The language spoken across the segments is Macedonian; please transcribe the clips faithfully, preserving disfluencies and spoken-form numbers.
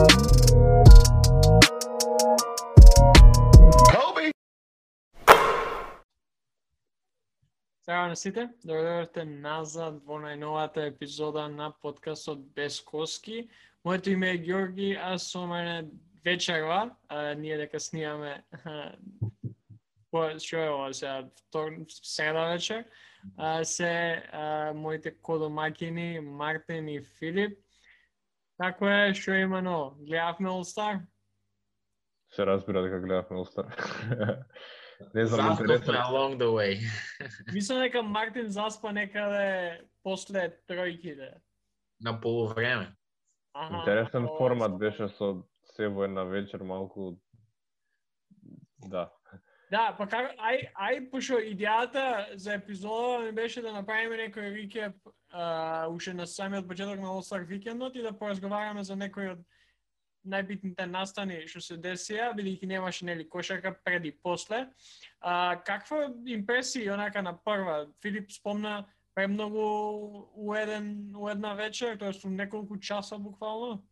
Здраво на сите, добре назад во најновата епизода на подкастот Без Коски. Моето име е Георги, а со мене вечерва, а, ние дека снимаме што е ова сега, втор... среда вечер, а, се а, моите кодомакини Мартин и Филип. Како е, што има ново? Гледавме All Star? Се разбира дека гледавме All Star. Не знам, Заспавме интересно. along the way. Мислам дека Мартин заспа некаде после тројките. На полувреме. Аха, Интересен ова е формат со- беше со се во една вечер малку. Да. Да, па како, ај, ај, пошто идејата за епизода ми беше да направиме некој рекеп а, уште на самиот почеток на All Star викендот и да поразговараме за некои од најбитните настани што се десија, бидејќи немаше нели кошарка пред и после. А, каква импресија онака на прва? Филип спомна премногу у еден у една вечер, тоест у неколку часа буквално.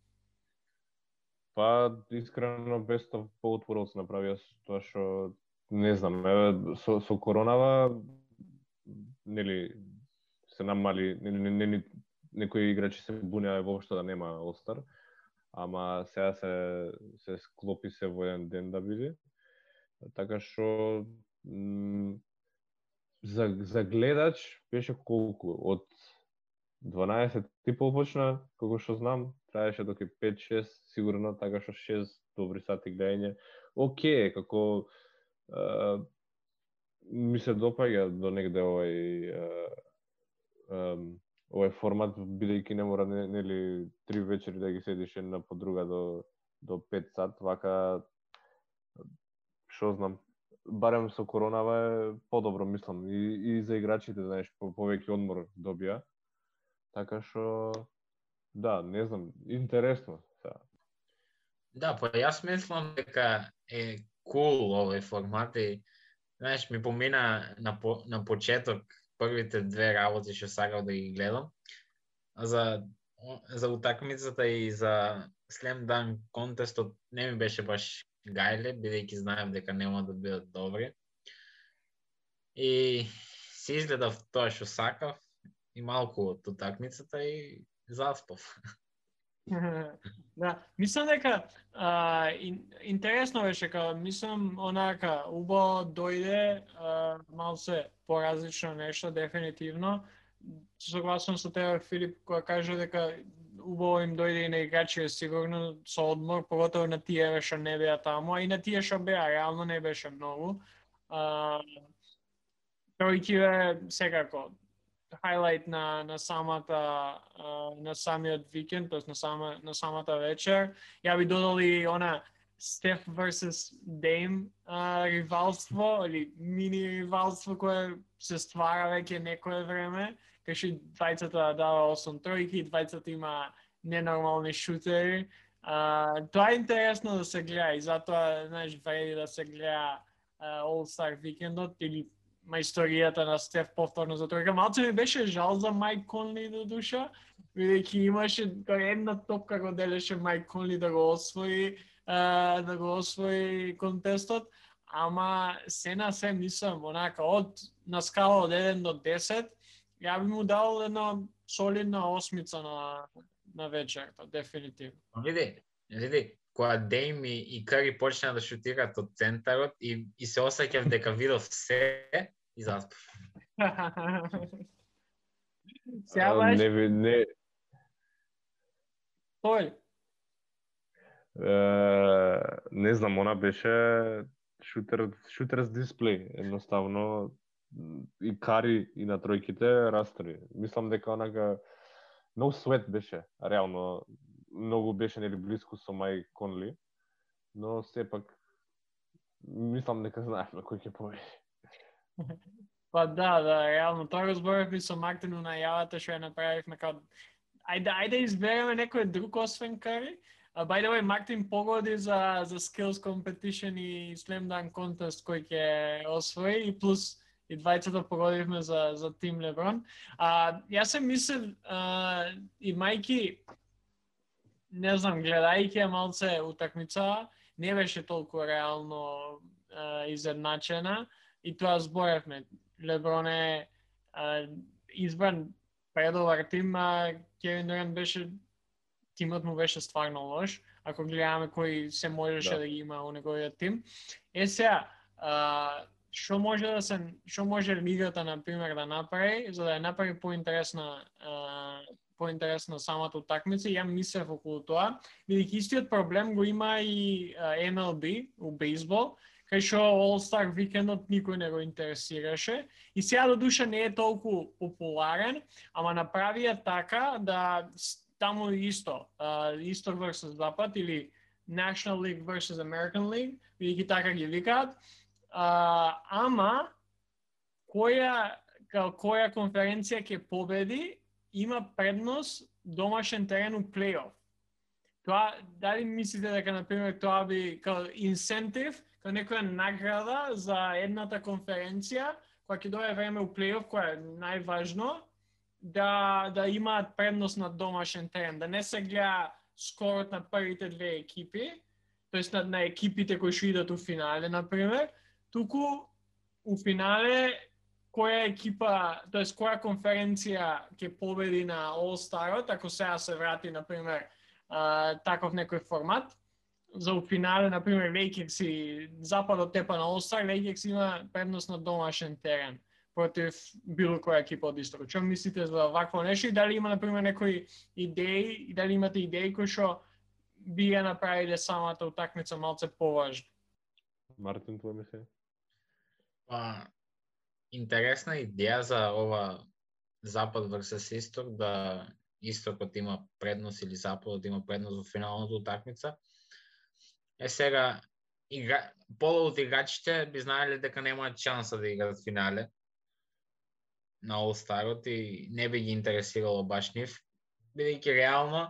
Па искрено Best of Both Worlds направија тоа што не знам, еве со со коронава нели се намали, нели не, не, не, некои играчи се бунеа воопшто да нема All Star. Ама сега се се склопи се во еден ден да биде. Така што м, за за гледач беше колку од дванаесет типол почна, колку што знам, траеше до пет шест сигурно, така што шест добри сати гледање. Океј, како е, ми се допаѓа до негде овој е, е, овој формат, бидејќи не мора не- нели три вечери да ги седиш една по друга до до пет сат, вака што знам, барем со коронава е подобро, мислам, и, и за играчите, знаеш, по повеќе одмор добија. Така што да, не знам, интересно сега. Да, па јас мислам дека е кул овој формат и знаеш, ми помина на, по, на почеток првите две работи што сакав да ги гледам. А за за утакмицата и за Slam Dunk контестот не ми беше баш гајле, бидејќи знаев дека нема да бидат добри. И си изгледав тоа што сакав и малку од утакмицата и заспав. Да, мислам дека а, ин, интересно беше као мислам онака убаво дојде а, малце поразлично нешто дефинитивно. Согласен со тебе Филип кога кажа дека убаво им дојде и на играчи сигурно со одмор, поготово на тие што не беа таму, а и на тие што беа реално не беше многу. А, Тројкиве секако хайлайт на на самата а, на самиот викенд, тоест на сама на самата вечер. Ја би додал и она Стеф versus Dame а, ривалство или мини ривалство кое се ствара веќе некое време, кај што и двајцата дава осум тројки, двајцата има ненормални шутери. А, тоа е интересно да се гледа и затоа знаеш вреди да се гледа а, All Star викендот или мајсторијата на Стеф повторно за тројка. Малце ми беше жал за Майк Конли до душа, бидејќи имаше кај една топка го делеше Майк Конли да го освои, а, да го освои контестот, ама се на се мислам, онака, од на скала од еден до десет, ја би му дал една солидна осмица на, на вечерта, дефинитивно. Види, види, кога Дейм и, и Кари почна да шутираат од центарот и, и се осеќав дека видов се и заспав. Сега А, баш, не ви не тој, е, не знам, она беше шутер шутерс дисплей, едноставно и Кари и на тројките растри. Мислам дека онака no sweat беше, реално многу беше нели блиску со Мај Конли, но сепак мислам дека знаевме кој ќе победи. па да, да, реално тоа го зборевме со Мартин на најавата што ја направивме као ајде ајде избереме некој друг освен Кари. Uh, by the way, Мартин погоди за за skills competition и Slam Dunk contest кој ќе освои и плюс и двајцата погодивме за за тим Леброн. А uh, јас се мислев uh, и мајки не знам, гледајќи ја малце утакмица, не беше толку реално а, изедначена и тоа зборевме. Леброн е а, избран предовар тим, а Кевин Дурант беше тимот му беше стварно лош, ако гледаме кои се можеше да, Да. да ги има у неговиот тим. Е сега, а, што може да се што може лигата на пример да направи за да ја направи поинтересна а, поинтересна самата утакмица, ја мислев околу тоа, бидејќи истиот проблем го има и а, Ем Ел Би у бейсбол, кај што All-Star викендот никој не го интересираше и сега до душа не е толку популарен, ама направија така да таму исто, uh, Исток versus Запад или National League versus American League, бидејќи така ги викаат. Uh, ама која која конференција ќе победи има предност домашен терен у плейоф. Тоа дали мислите дека на пример тоа би као инсентив, као некоја награда за едната конференција која ќе дое време у плейоф, која е најважно, да да имаат предност на домашен терен, да не се гледа скорот на првите две екипи, тоест на, на екипите кои што идат у финале на пример, туку у финале која екипа, тоест која конференција ќе победи на All-Starот, ако сега се врати на пример а, таков некој формат, за у финале на пример Lakers и Западот тепа на All-Star, Lakers има предност на домашен терен против било која екипа од Истокот. Што мислите за вакво нешто и дали има на пример некои идеи и дали имате идеи кои што би ја направиле самата утакмица малце поважна? Мартин, твој мислење? Па, интересна идеја за ова Запад versus Исток, да Истокот има предност или Западот има предност во финалната утакмица. Е сега, игра... пола од играчите би знаеле дека немаат шанса да играат финале на All-Starот и не би ги интересирало баш нив, бидејќи реално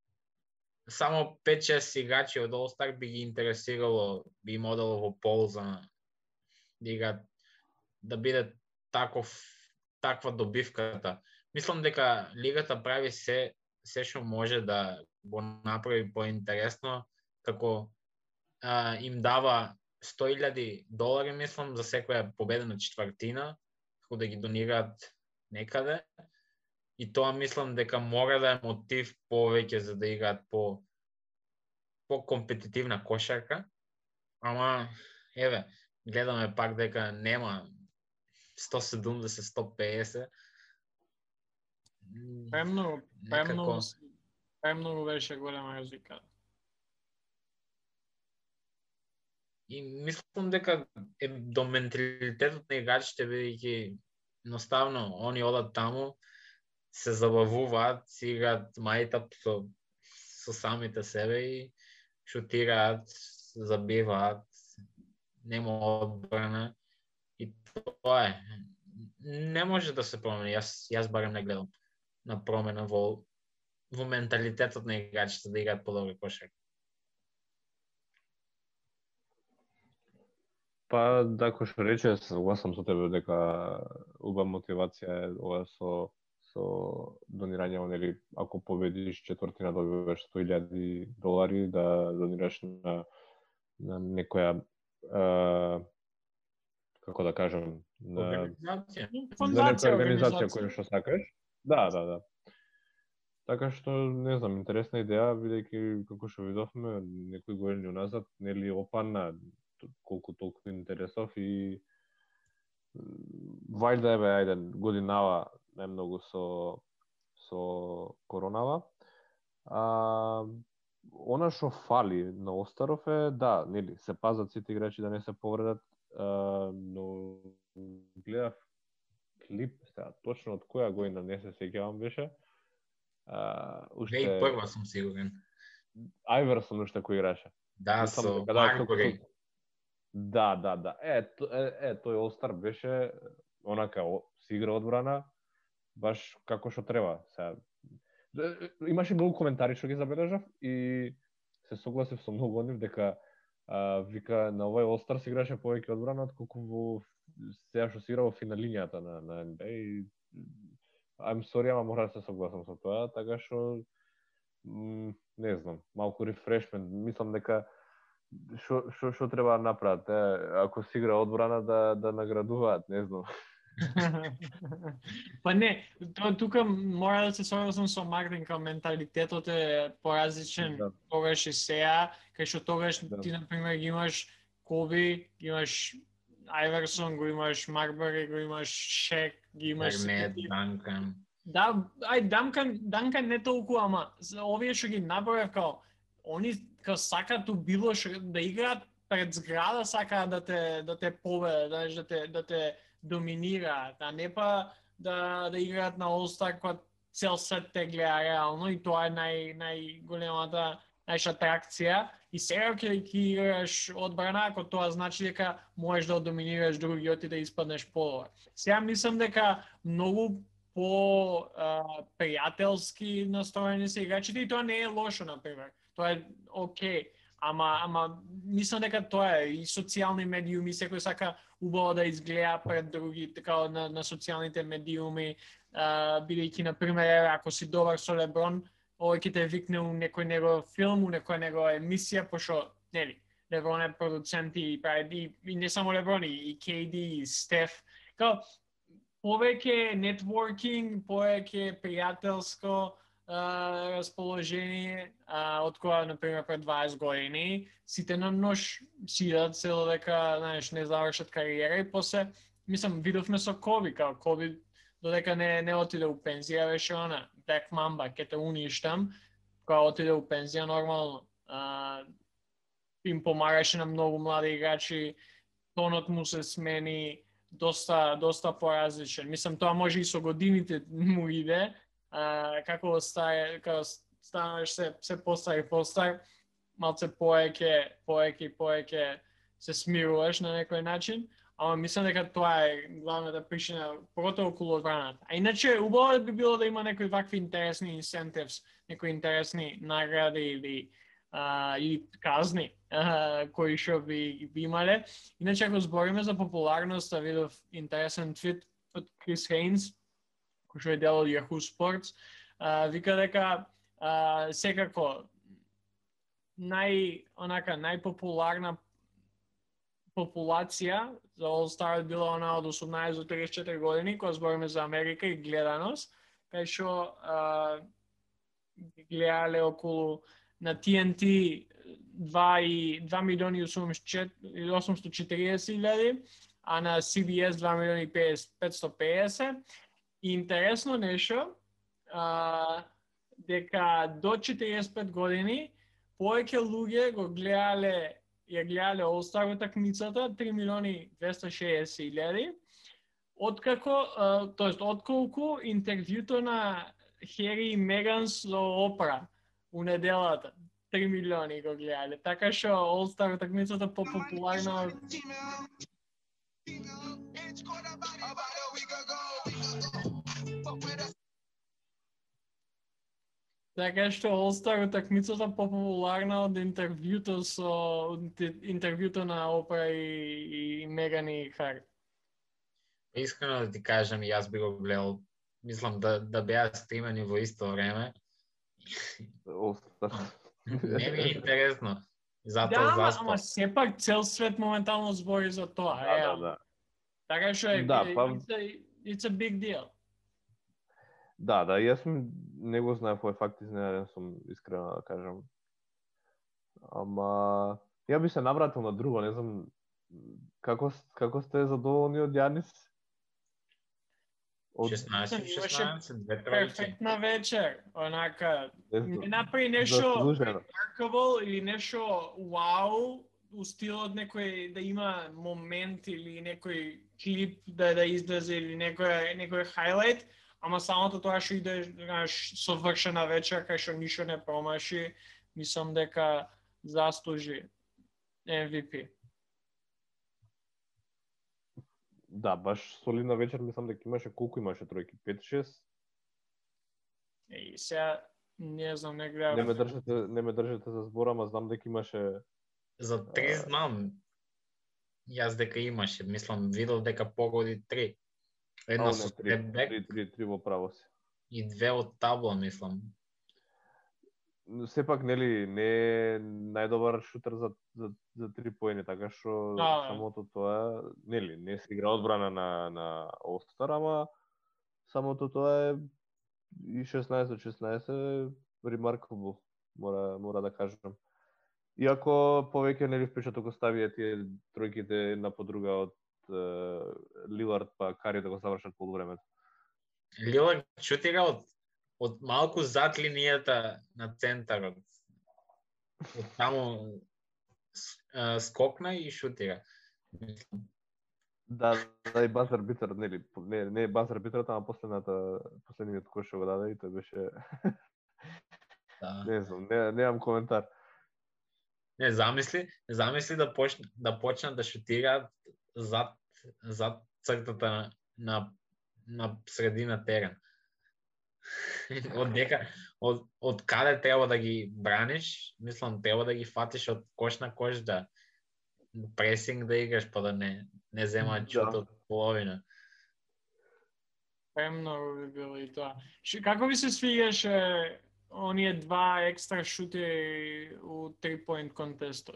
само пет-шест играчи од All-Star би ги интересирало, би им одало во полза да играат, да биде таков, таква добивката. Мислам дека лигата прави се, се што може да го направи поинтересно, како а, им дава сто илјади долари, мислам, за секоја победена четвртина, како да ги донираат некаде. И тоа мислам дека мора да е мотив повеќе за да играат по по компетитивна кошарка. Ама еве, гледаме пак дека нема сто седумдесет до сто пеесет. Премногу, премногу, Некако премногу беше голема разлика. И мислам дека е до менталитетот на играчите, бидејќи едноставно они одат таму, се забавуваат, си играат мајтап со, со самите себе и шутираат, забиваат, нема одбрана и тоа е. Не може да се промени, јас, јас барем не гледам на промена во, во менталитетот на играчите да играат подобро кошарка. Па, да, кој што рече, согласам со тебе дека убава мотивација е ова со со донирање, нели, ако победиш четвртина добиваш сто илјади долари да донираш на на некоја а, како да кажам, на Организација. за некоја организација која што сакаш. Да, да, да. Така што, не знам, интересна идеја, бидејќи како што видовме некои години уназад, нели опана колку толку интересов и вајда еве ајде годинава најмногу со со коронава. А она што фали на Остаров е да, нели, се пазат сите играчи да не се повредат, а, но гледав клип, сега точно од која година не се сеќавам беше. А, уште две тисячи и прва сум сигурен. Ајверсон уште кој играше. Да, Мислам со дека да, со- Марбори. со- Да, да, да. Е, т- е, е тој All-Star беше онака о- си игра одбрана баш како што треба. Сега е, е, имаше многу коментари што ги забележав и се согласив со многу од нив дека а, вика на овој All-Star се играше повеќе одбрана отколку во сега што се игра во финалињата на на Н Б А и I'm sorry, ама мора да се согласам со тоа, така што м, не знам, малку рефрешмент. Мислам дека што што што треба да направат, е, ако се игра одбрана да да наградуваат, не знам. Па не, то, тука мора да се согласам со Мартин, као менталитетот е поразличен Да. тогаш и сеја, кај што тогаш Да. ти на пример ги имаш Коби, ги имаш Айверсон, го имаш Марбери, го имаш Шек, ги имаш Бернет, Данкан. Да, ај Данкан, Данкан не толку, ама овие што ги набавев као они као сакаат било што да играат пред зграда, сакаат да те да те победат, да те да те доминираат, а не па да да играат на All-Star кога цел свет те гледа реално и тоа е нај најголемата најша атракција. И сега ќе ќе играш одбрана ако тоа значи дека можеш да доминираш другиот и да испаднеш подобар. Сега мислам дека многу по а, пријателски настроени се играчите и тоа не е лошо, например. Тоа е окей. Ама, ама мислам дека тоа е и социјални медиуми, секој сака убаво да изгледа пред други, така на, на социјалните медиуми, а, бидејќи, например, ако си добар со Леброн, овој ќе те викне у некој негов филм, у некоја негова емисија, пошто, нели, Леброн е продуцент и прави, и не само Леброн, и Кей Ди, и Стеф. Као, повеќе нетворкинг, повеќе пријателско, Uh, расположение, uh, од која, например, пред дваесет години, сите на нож сидат цело дека, знаеш, не завршат кариера и после, мислам, видовме со Коби, као Коби додека не, не отиде у пензија, беше она, Black Mamba, ке те уништам, кога отиде у пензија, нормално, uh, им помагаше на многу млади играчи, тонот му се смени, доста, доста поразличен. Мислам, тоа може и со годините му иде, Uh, како стае, како станеш се се постар и постар, малце поеќе, поеќе и поеќе се смируваш на некој начин, ама мислам дека тоа е главната причина поготово околу одбраната. А иначе убаво би било да има некои вакви интересни incentives, некои интересни награди или uh, и казни uh, кои што би би имале. Иначе ако збориме за популарност, видов интересен твит од Крис Хейнс, кој што е дел од Yahoo Sports, а, вика дека а, секако нај онака најпопуларна популација за All-Star била она од осумнаесет до триесет и четири години, кога збориме за Америка и гледаност, кај што гледале околу на Ти Ен Ти два милиони и осумстотини и четириесет илјади, а на Си Би Ес два милиони и петстотини и педесет. И интересно нешто, а, дека до четириесет и пет години повеќе луѓе го гледале, ја гледале All-Star утакмицата три милиони двесте и шеесет илјади, откако, а, тоест отколку интервјуто на Хери и Меган со Опра у неделата. три милиони го гледале. Така што All-Star утакмицата попопуларна. Така што All-Star утакмицата популарна од интервјуто со интервјуто на Опра и, и Меган и Хари. Искрено да ти кажам, јас би го гледал, мислам да да беа стримани во исто време. All-Star. Не ми е интересно. Затоа да, ама, заспав. ама сепак цел свет моментално збори за тоа. Да, е, да, да. Така што е, Да, па- it's, a, it's a big deal. Да, да, јас не го знаев овој факт, изненаден сум, искрено да кажам. Ама ја би се навратил на друго, не знам како како сте задоволни од Јанис? Од шеснаесет шеснаесет, две тројки. Перфектна вечер, онака, Не не знам, направи нешто заслужено. remarkable или нешто вау, у стилот некој да има момент или некој клип да да излезе или некој некој хайлайт, ама самото тоа што иде, знаеш, совршена вечер кај што ништо не промаши, мислам дека заслужи Ем Ви Пи. Да, баш солидна вечер, мислам дека имаше колку имаше тројки, пет-шест. И сега не знам, не гледав. Не ме држите, не ме држите за збор, ама знам дека имаше За три знам. Јас дека имаше, мислам, видел дека погоди три. Една Ау, со не, три, степбек три, три, три во право си. и две од табла, мислам. сепак нели не е најдобар шутер за за за три поени, така што Да, да. самото тоа, нели, не се игра одбрана на на All-Star, ама самото тоа е и шеснаесет од шеснаесет remarkable, мора мора да кажам. Иако повеќе нели впечаток оставија тие тројките една по друга од Лилард па Кари да го завршат полувремето. Лилард шутира од од малку зад линијата на центарот. Од таму скокна и шутира. Да, да и базар битер, нели, не не базар битерот, ама последната последниот кош што го даде и тој беше Да. Не знам, не немам коментар. Не, замисли, замисли да почна да почнат да шутираат зад зад цртата на на, на средина терен. Од дека од од каде треба да ги браниш, мислам треба да ги фатиш од кош на кош да пресинг да играш па да не не земаат чут од половина. Премногу би било и тоа. Ш, како ви се свигаше оние два екстра шути у три-point контестот?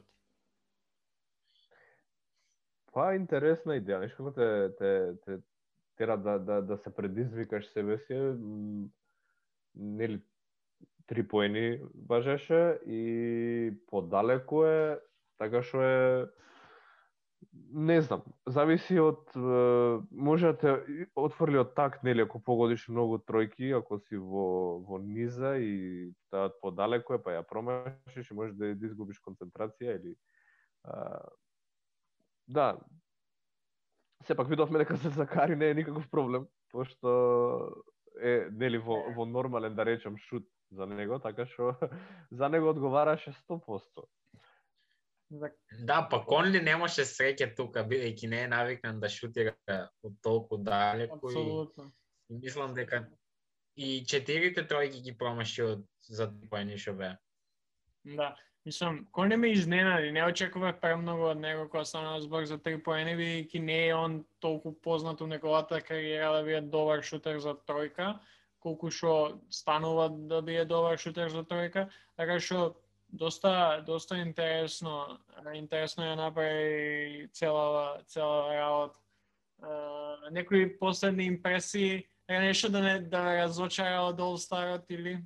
Па интересна идеја, нешто како те те те тера да да да се предизвикаш себе си, нели три поени важеше и подалеку е, така што е не знам, зависи од може да те отфрли од такт, нели, ако погодиш многу тројки, ако си во во низа и таа подалеку е, па ја промашиш и може да изгубиш концентрација или а, да. Сепак видовме дека се за Кари не е никаков проблем, пошто е нели во во нормален да речем шут за него, така што за него одговараше сто проценти. Да, па Конли немаше среќа тука, бидејќи не е навикнан да шутира од толку далеку. Апсолутно. И, и мислам дека и четирите тројки ги промаши од за поени што беа. Да, мислам, Конли ме изненади, не очекував премногу од него кога стана збор за три поени, бидејќи не е он толку познат у неговата кариера да биде добар шутер за тројка, колку што станува да биде добар шутер за тројка, така што доста доста интересно, интересно ја направи цела цела работа. Uh, некои последни импресии, е нешто да не да разочара од All-Starот или?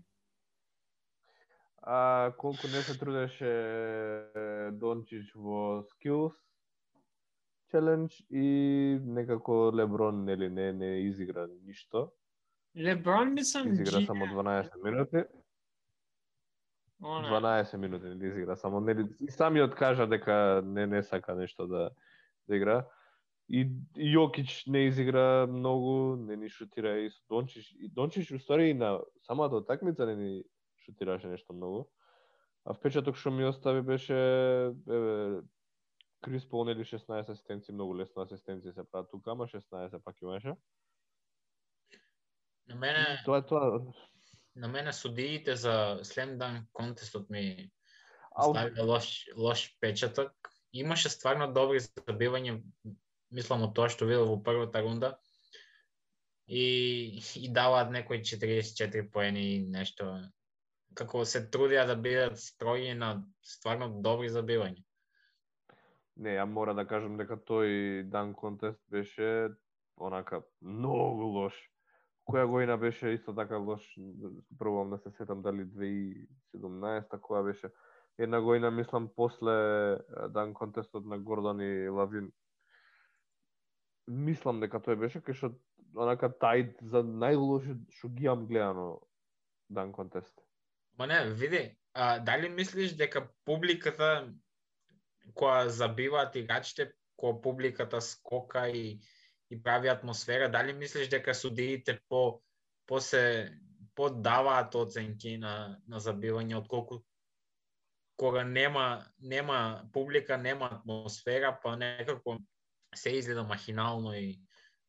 А колку не се трудеше Дончич во Skills Challenge и некако Леброн нели не не изигра ништо. Леброн мислам изигра само дванаесет минути. Она. дванаесет минути не изигра само, нели и самиот кажа дека не не сака нешто да да игра. И Јокич не изигра многу, не ни шутира и со Дончич. И Дончич уствари на самата утакмица не ни шутираше нешто многу. А впечаток што ми остави беше еве Крис Пол нели шеснаесет асистенции, многу лесно асистенции се прават тука, ама шеснаесет пак имаше. На мене Тоа е тоа. На мене судиите за Slam Dunk контестот ми оставија лош лош печаток. Имаше стварно добри забивања, мислам од тоа што видов во првата рунда. И и даваат некои четириесет и четири поени и нешто. Како се трудија да бидат строги на стварно добри забивања. Не, ја мора да кажам дека тој дан контест беше онака многу лош. Која година беше исто така лош, пробувам да се сетам дали две тисячи и седумнаесета која беше. Една година мислам после дан контестот на Гордон и Лавин. Мислам дека тој беше кај што онака тај за најлошо што ги имам гледано дан контест. Ма не, види, а, дали мислиш дека публиката која забиваат играчите, која публиката скока и и прави атмосфера, дали мислиш дека судиите по по се подаваат оценки на на забивање отколку кога нема нема публика, нема атмосфера, па некако се изгледа махинално и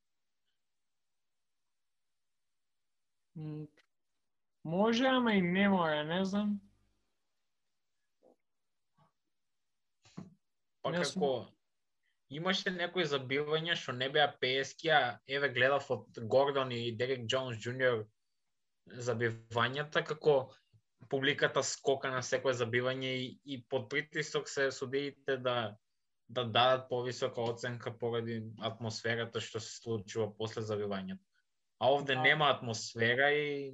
може, ама и не мора, не знам. Па како имаше некои забивања што не беа пеески, а еве гледав од Гордон и Дерек Джонс Джуниор забивањата како публиката скока на секое забивање и, и под притисок се судиите да да дадат повисока оценка поради атмосферата што се случува после забивањето. А овде Да. нема атмосфера и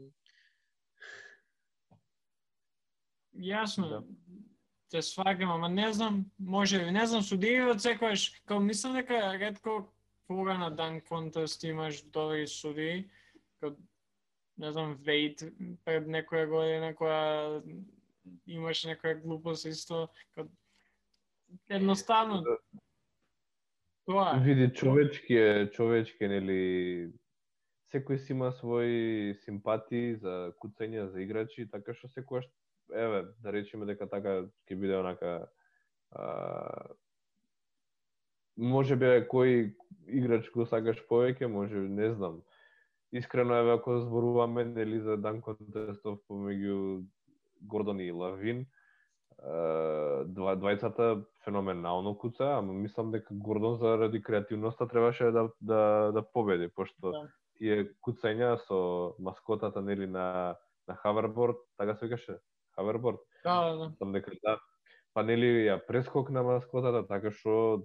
Јасно. Да. Те сваќам, ама не знам, може би, не знам, судиите секогаш, као мислам дека ретко кога на дан контест имаш добри судии, као, не знам, Вейт пред некоја година која имаш некоја глупост исто, као, едноставно тоа е. Види, човечки е, човечки е, нели, секој си има своји симпатии за куцање, за играчи, така што секогаш, еве, да речеме дека така ќе биде онака, а, може би кој играч го сакаш повеќе, може, не знам. Искрено, еве, ако зборуваме, нели, за дан контестов помеѓу Гордон и Лавин, Два, двајцата феноменално куца, ама мислам дека Гордон заради креативноста требаше да да да победи, пошто Да. тие куцања со маскотата, нели, на на Хаверборд, така се викаше, Хаверборд. Да, да, да. Мислам дека да, па нели ја прескок на маскотата, така што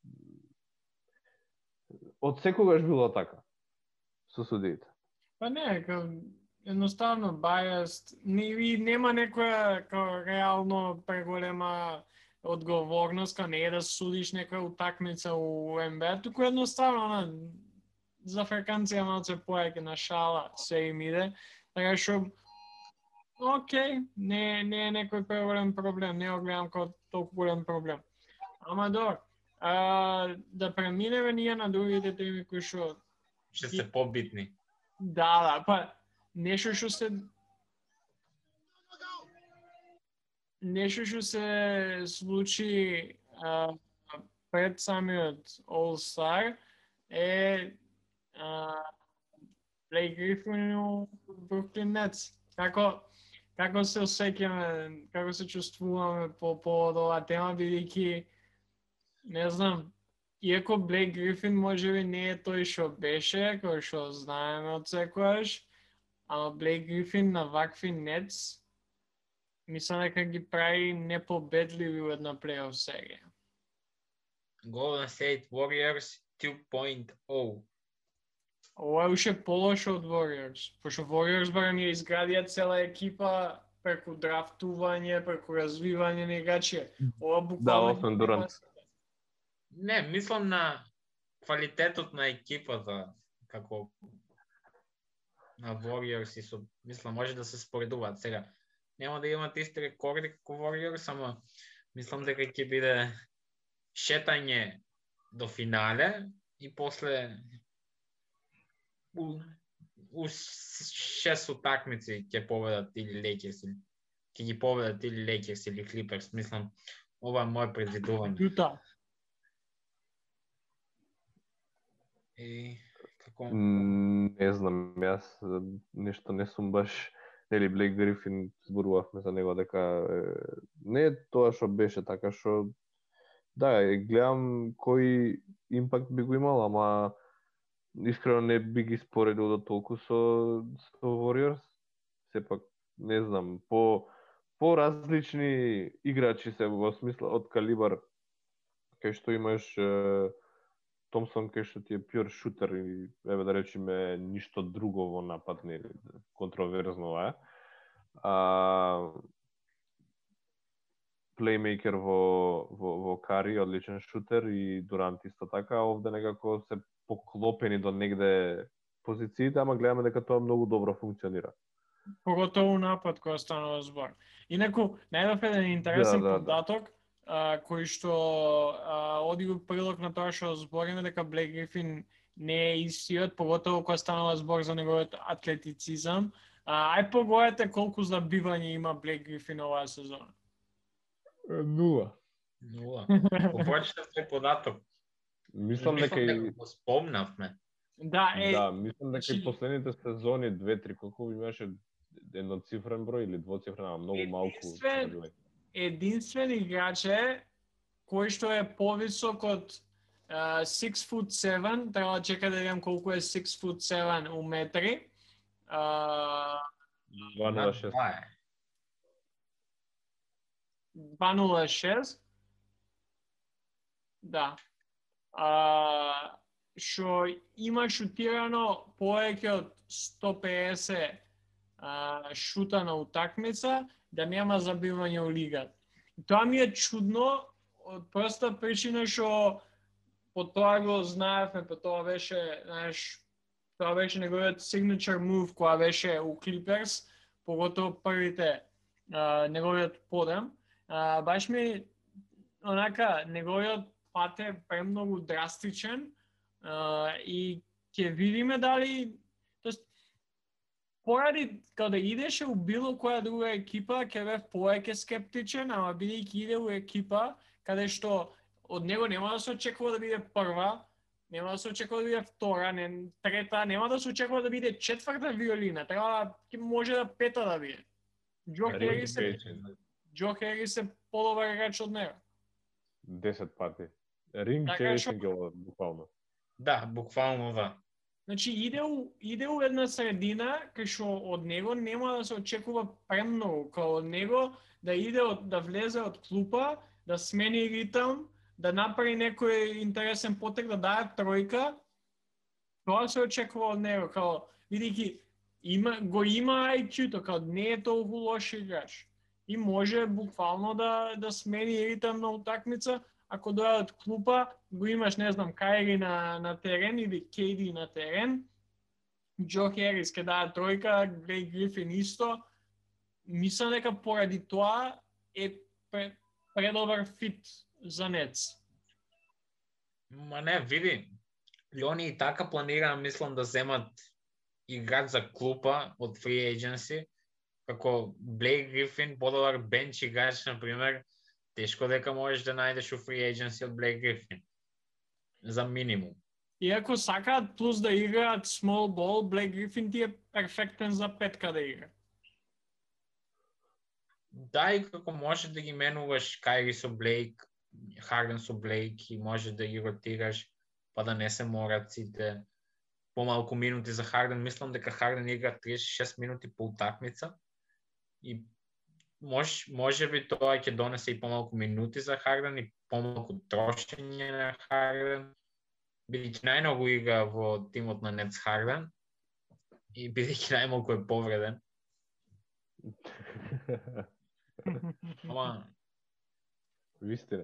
од секогаш било така со судиите. Па не, као, едноставно biased, не, и нема некоја као реално преголема одговорност, као не е да судиш некоја утакмица у Н Б А, туку едноставно, она, за фреканција малце поеќе на шала се им иде, така што, окей, не, не е некој преголем проблем, не го гледам како толку голем проблем. Ама добро, а, да преминеме ние на другите теми кои што ќе се побитни. да, да, па нешто што се нешто што се случи а, пред самиот All Star е а, Блейк Грифин у Бруклин Нетс. Како како се осеќаме, како се чувствуваме по повод оваа тема, бидејќи не знам, иако Блейк Грифин можеби не е тој што беше, кој што знаеме од секојаш, ама Блейк Грифин на вакви Нетс, мислам дека ги прави непобедливи у една плейоф серија. Golden State Warriors two point oh. Ова е уште полошо од Warriors, пошто Warriors барем ја изградија цела екипа преку драфтување, преку развивање на играчи. Ова буквално Да, освен Дурант. Не, мислам на квалитетот на екипата, како на Warriors и со, мислам, може да се споредуваат сега. Нема да имат исти рекорди како Warriors, ама мислам дека ќе биде шетање до финале и после у, у шест утакмици ќе победат или Lakers, или ќе ги победат или Lakers или Clippers. Мислам, ова е моје предвидување. Јута. И како М, Не знам, јас е, нешто не сум баш, нели, Блейк Грифин, зборувавме за него дека е, не е тоа што беше, така што да, е, гледам кој импакт би го имал, ама искрено не би ги споредил до толку со, со Warriors. Сепак, не знам, по по-различни играчи се во смисла од калибар, кај што имаш е, Томсон, кај што ти е пјур шутер и, еве да речеме, ништо друго во напад, не контроверзно е. А, плеймейкер во, во, во Кари, одличен шутер, и Дурант исто така. Овде некако се поклопени до негде позициите, ама гледаме дека тоа многу добро функционира. Поготово напад која станува збор. Инаку, најдов еден интересен Да, да, да. податок, а, кој што а, оди во прилог на тоа што збориме дека Блейк Грифин не е истиот, поготово кога станува збор за неговиот атлетицизам. А, ај погledajte колку забивања има Блейк Грифин оваа сезона. Нула. нула. Побочнав тој податок. Мислам дека Мислам и дека го спомнавме. Да, е, да, мислам дека значи- и последните сезони две-три колку имаше едноцифрен број или двоцифрен, ама многу малку. Единствен- забивања. единствен играч е кој што е повисок од uh, six foot seven, треба да чека да видам колку е six foot seven у метри. Uh, два нула шест. Два е. два нула шест. Да. А, што има шутирано повеќе од сто пеесет а, шута на утакмица, да нема забивање у лигата. Тоа ми е чудно, од проста причина што по тоа го знаевме, по тоа беше, знаеш, тоа беше неговиот signature move која беше у Clippers, поготово првите а, неговиот подем. А, баш ми онака неговиот пат е премногу драстичен а, и ќе видиме дали, тоест поради кога идеше у било која друга екипа, ќе бев повеќе скептичен, ама бидејќи иде у екипа каде што од него нема да се очекува да биде прва, нема да се очекува да биде втора, не, трета, нема да се очекува да биде четврта виолина, треба ќе може да пета да биде. Джо Херис е Джо Херис е подобар играч од него. десет пати. Ринг Така чейсинг што- е буквално. Да, буквално да. Значи иде у, иде у една средина кај што од него нема да се очекува премногу, као од него да иде од, да влезе од клупа, да смени ритм, да направи некој интересен потек, да даде тројка. Тоа се очекува од него, као видики има го има ај кју-то, као не е толку лош играч. И може буквално да да смени ритм на утакмица. Ако дојде од клупа, го имаш, не знам, Кайри на, на терен или Кейди на терен, Джо Херис ке даде тројка, Блейк Грифин исто. Мислам дека поради тоа е пре, предобар фит за Нетс. Ма не, види, и они и така планираа, мислам, да земат играч за клупа од free agency, како Блейк Грифин, подобар бенч играч, например, тешко дека можеш да најдеш у free agency од Блейк Грифин. За минимум. Иако сакаат плюс да играат small ball, Блейк Грифин ти е перфектен за петка да игра. Да, и како може да ги менуваш Кайри со Блейк, Харден со Блейк и може да ги ротираш, па да не се морат сите помалку минути за Харден. Мислам дека Харден игра триесет и шест минути по утакмица и може, може би тоа ќе донесе и помалку минути за Харден и помалку трошење на Харден. Бидејќи најмногу игра во тимот на Нетс Харден и бидејќи најмалку е повреден. Ама Вистина.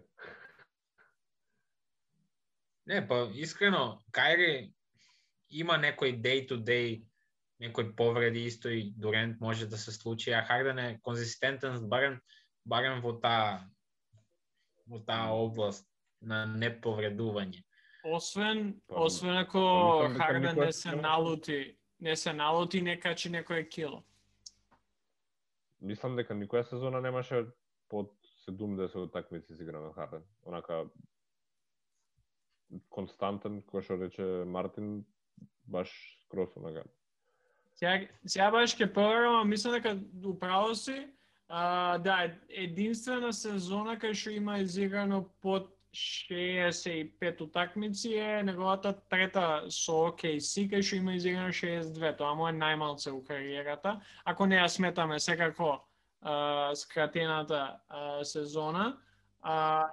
не, па искрено, Кайри има некој day to day, некој повреди исто и Дурент може да се случи, а Харден е конзистентен барем барем во таа во таа област на неповредување. Освен, Па, освен ако па мислам дека Харден никој не се нема- налути, не се налути, не качи некој кило. Мислам дека никоја сезона немаше под седумдесет утакмици изиграно Харден. Онака константен, кој што рече Мартин, баш скрос онака. Сега, сега баш ќе проверам, ама мислам дека управо си. А, да, единствена сезона кај што има изиграно под шеесет и пет утакмици е неговата трета со О К С, кај што има изиграно шеесет и две. Тоа му е најмалце у кариерата. Ако не ја сметаме секако а, скратената а, сезона. А,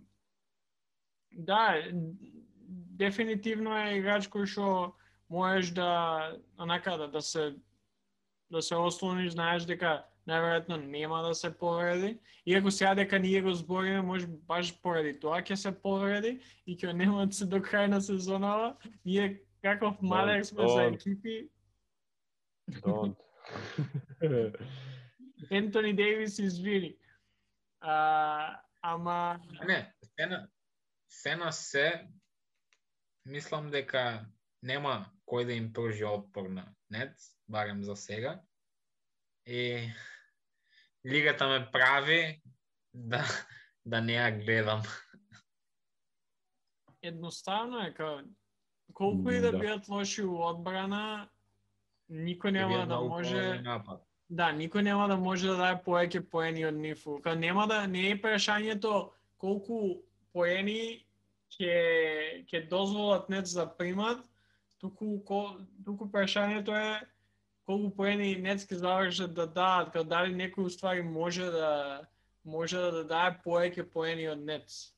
да, дефинитивно е играч кој што можеш да онака да, да се да се ослониш, знаеш дека најверојатно нема да се повреди. Иако сега дека ние го збориме, може баш поради тоа ќе се повреди и ќе немат се до крај на сезонава. Ние каков малек сме за Don't. екипи. Don't. Ентони Дейвис извини. А, ама Не, се на, се на се, мислам дека нема кој да им пружи отпор на Нетс, барем за сега. И лигата ме прави да, да не ја гледам. едноставно е као колку и да Да. бидат лоши у одбрана, никој нема Нема да може напад. Да, никој нема да може да даде повеќе поени од нив. Као нема да не е прашањето колку поени ќе ќе дозволат Нетс да примат, туку ко, туку прашањето е колку поени Нетс ќе завршат да дадат, као дали некој уствари може да може да даде повеќе поени од Нетс.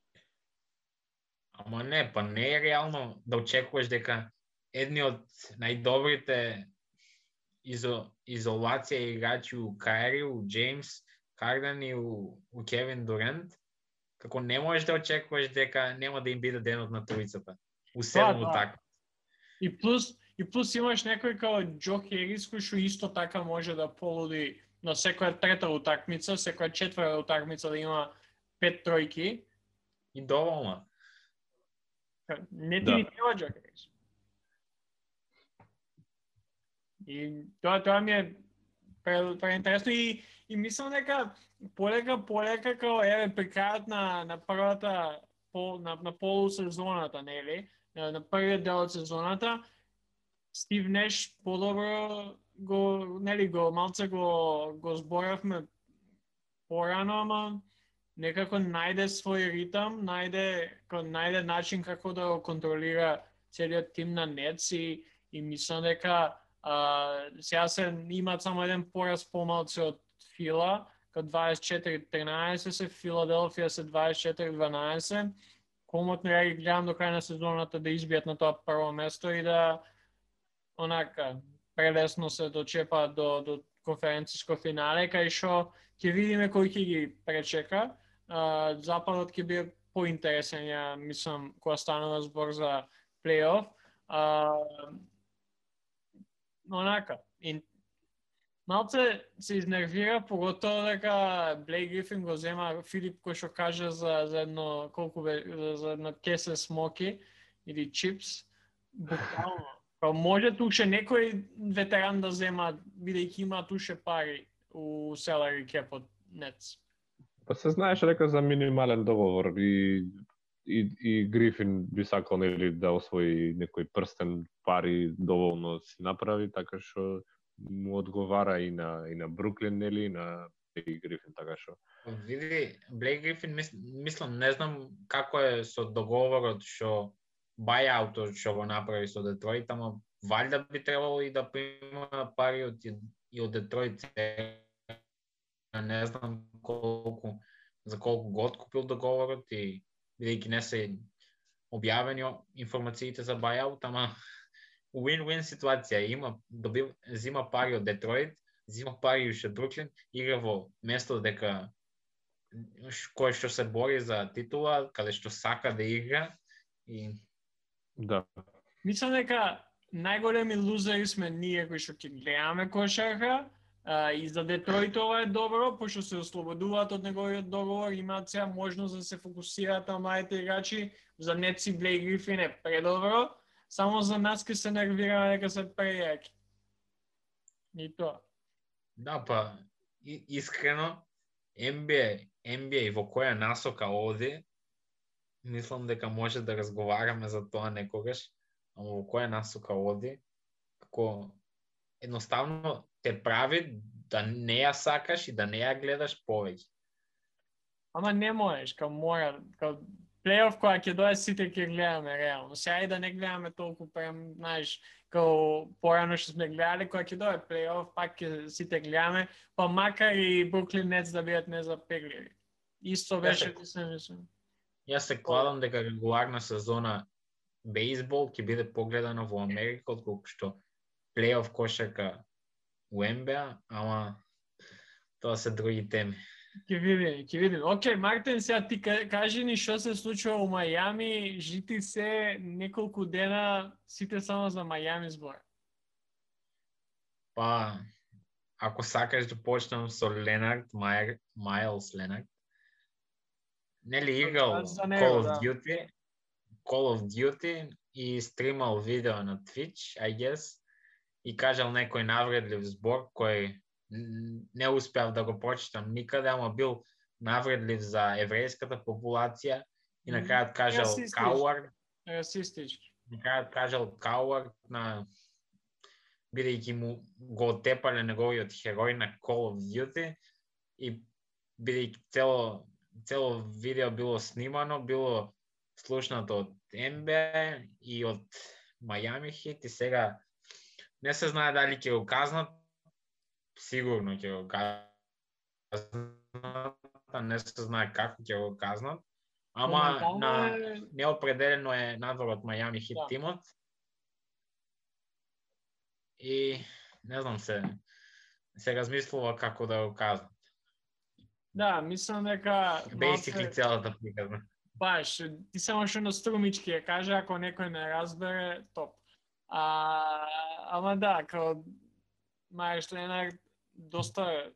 Ама не, па не е реално да очекуваш дека едни од најдобрите изо, изолација играчи у Кајри, у Джеймс Харден и у, у Кевин Дурент, како не можеш да очекуваш дека нема да им биде денот на тројцата. У седум утакмици. И плюс и плюс имаш некој како Џо Херис кој што исто така може да полуди на секоја трета утакмица, секоја четврта утакмица да има пет тројки. И доволно. Не ти Да. ни треба Џо Херис. И тоа тоа ми е преинтересно и и мислам дека полека полека како еве при крајот на на првата пол на на полусезоната, нели? На, на првиот дел од сезоната Стив Неш подобро го нели го малце го го зборавме порано, ама некако најде свој ритам, најде како најде начин како да го контролира целиот тим на Нетс и и мислам дека а, сега се имаат само еден пораз помалце од Фила, као дваесет и четири тринаесет се, Филаделфија се дваесет и четири дванаесет. Комотно ја ги гледам до крај на сезоната да избијат на тоа прво место и да онака прелесно се дочепаат до до конференциско финале, кај што ќе видиме кој ќе ги пречека. А, западот ќе биде поинтересен, ја мислам, кога станува збор за плейоф. А, онака, и малце се изнервира, поготово дека Блейк Грифин го зема Филип кој што каже за, за едно колку бе, за, за едно кесе смоки или чипс. Буквално. Као може туше некој ветеран да зема, бидејќи има туше пари у salary cap од Нетс. Па се знаеше дека за минимален договор и и, и Грифин би сакал нели да освои некој прстен пари доволно си направи, така што му одговара и на и на Бруклин нели и на и Грифин, така што. Види, Блейк Грифин мис, мислам, не знам како е со договорот што бајаутот што го направи со Детройт, ама валјда би требало и да прима пари од и од Детройт. Не знам колку за колку год купил договорот и бидејќи не се објавени информациите за бајаут, ама win-win ситуација, има добив зима пари од Детройт, зима пари уште Бруклин, игра во место дека кој што се бори за титула, каде што сака да игра и да. Мислам дека најголеми лузери сме ние кои што ќе гледаме кошарка. Uh, и за Детройт ова е добро, пошто се ослободуваат од неговиот договор, имаат сега можност да се фокусираат на младите играчи. За Нетс и Блейк Грифин е предобро, само за нас ке се нервираме дека се прејаки. И тоа. Да, па, и, искрено, Н Б А, Н Б А во која насока оди, мислам дека може да разговараме за тоа некогаш, ама во која насока оди, како едноставно те прави да не ја сакаш и да не ја гледаш повеќе. Ама не можеш, као мора, као плейоф која ќе дое сите ќе гледаме реално. Сега и да не гледаме толку прем, знаеш, као порано што сме гледали, која ќе дое плейоф, пак ќе сите гледаме, па макар и Бруклин Нетс да бидат незапегливи. Исто беше, мислам, мислам. Јас се кладам дека регуларна сезона бейсбол ќе биде погледано во Америка отколку што плейоф кошарка у Н Б А, ама тоа се други теми. Ќе видиме, ќе видиме. Океј, Мартин, сега ти кажи ни што се случува у Мајами, жити се неколку дена, сите само за Мајами збор. Па, ако сакаш да почнам со Ленард, Майлс Ленард, нели играл Call of Duty, Call of Duty и стримал видео на Twitch, I guess, и кажал некој навредлив збор кој не успеав да го прочитам никаде, ама бил навредлив за еврејската популација и на крајот кажал coward. Расистички. На крајот кажал coward на бидејќи му го отепале неговиот херој на Call of Duty и бидејќи цело цело видео било снимано, било слушнато од Н Б А и од Miami Heat и сега не се знае дали ќе го казнат, сигурно ќе го казнат, не се знае како ќе го казнат. Ама Моментално на е- неопределено е надвор од Мајами Хит Да. тимот. И не знам се се размислува како да го казнат. Да, мислам дека Basically малце- целата приказна. Баш, ти само што на струмички ја каже, ако некој не разбере, топ. А, ама да, као Мајаш Ленар доста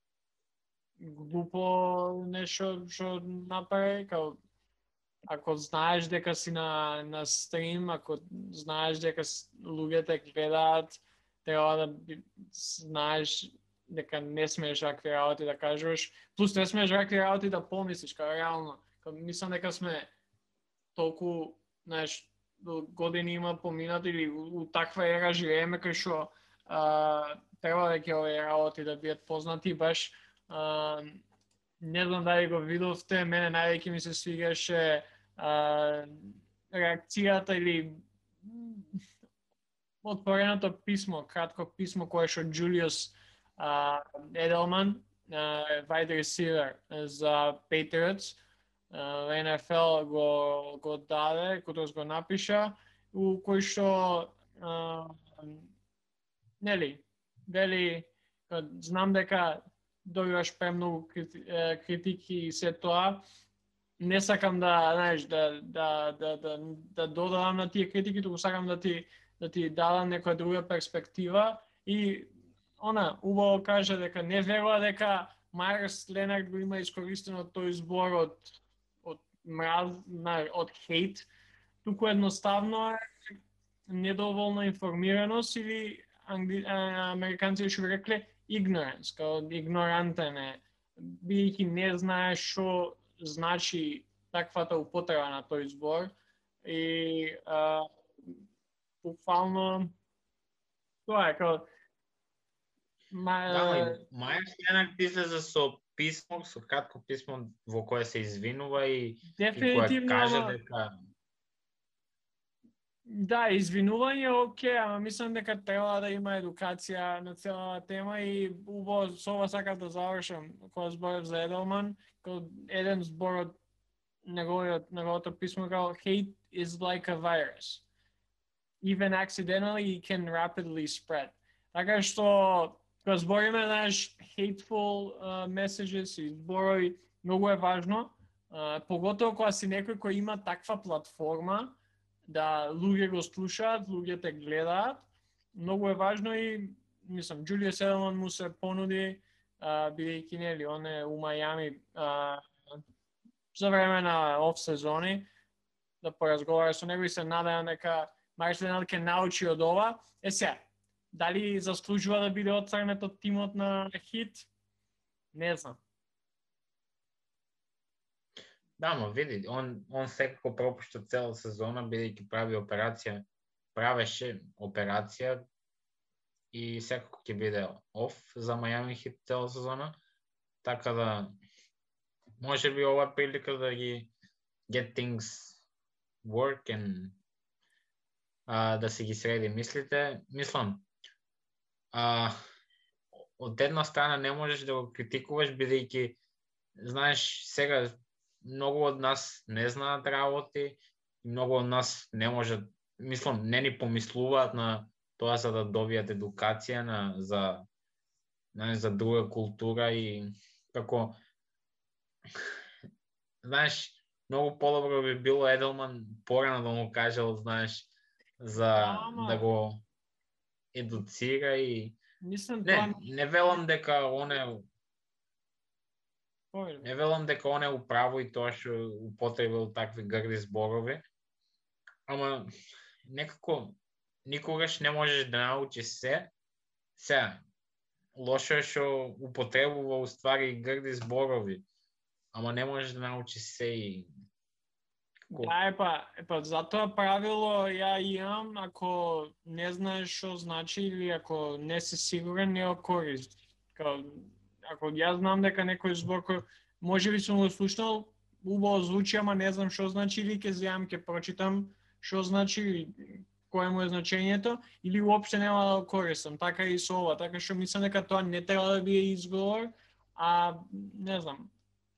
глупо нешто што направи, као ако знаеш дека си на на стрим, ако знаеш дека с- луѓето гледаат, треба да би- знаеш дека не смееш вакви работи да кажеш, плюс не смееш вакви работи да помислиш, као реално. Као мислам дека сме толку, знаеш, години има поминати или у, у таква ера живееме кај што а, треба дека овие работи да бидат познати баш. А, не знам дали го видовте, мене највеќе ми се свигаше а, реакцијата или м, отвореното писмо, кратко писмо кое што Джулиус а, Еделман, а, wide receiver за Patriots, а, Н Ф Л го го даде, кога го напиша, у кој што а, нели, вели, знам дека добиваш премногу крити- е, критики и се тоа, не сакам да, знаеш, да да да да да додадам на тие критики, туку сакам да ти да ти дадам некоја друга перспектива и она убаво каже дека не верува дека Мајерс Ленард го има искористено тој збор од од мраз, на, од хейт, туку едноставно е недоволна информираност или англи, а, американци што рекле ignorance, као игнорантен е, бидејќи не знае што значи таквата употреба на тој збор и а, буквално тоа е као ма, Да, ама Мајерс Ленард излезе со писмо, со кратко писмо во кое се извинува и, и кое дефинитивно, каже ама дека да, извинување окей, ама мислам дека треба да има едукација на целата тема и убаво со ова сакав да завршам кога зборев за Еделман, као еден збор од неговиот неговото писмо као hate is like a virus. Even accidentally it can rapidly spread. Така што кога збориме знаеш hateful uh, messages и зборови, многу е важно, uh, поготово кога си некој кој има таква платформа да луѓе го слушаат, луѓе те гледаат, многу е важно и мислам Джулиус Еделман му се понуди а, бидејќи нели он е у Мајами а, за време на оф сезони да поразговара со него и се надевам дека Мајерс Ленард ќе научи од ова. Е сега, дали заслужува да биде отстранет од тимот на Хит? Не знам. да, ма види, он он секако пропушта цела сезона бидејќи прави операција, правеше операција и секако ќе биде оф за Мајами Хит цела сезона. Така да може би ова прилика да ги get things work and а, да се ги среди мислите. Мислам, а, од една страна не можеш да го критикуваш бидејќи знаеш сега многу од нас не знаат работи, многу од нас не можат, мислам, не ни помислуваат на тоа за да добијат едукација на за знаеш за друга култура и како знаеш многу подобро би било Еделман порано да му кажал, знаеш, за Ама- да го едуцира и Мислам не, тоа не велам дека он е Повели. не велам дека он е управо и тоа што употребил такви грди зборови. Ама некако никогаш не можеш да научиш се. Сега, лошо е што употребува уствари грди зборови, ама не можеш да научиш се и Да, епа, епа, затоа правило ја имам, ако не знаеш што значи или ако не си сигурен, не го користи. Као, ако ја знам дека некој збор кој може би сум го слушнал, убаво звучи, ама не знам што значи, или ќе земам, ќе прочитам што значи, или кое му е значењето, или уопште нема да го користам. Така и со ова, така што мислам дека тоа не треба да биде изговор, а не знам,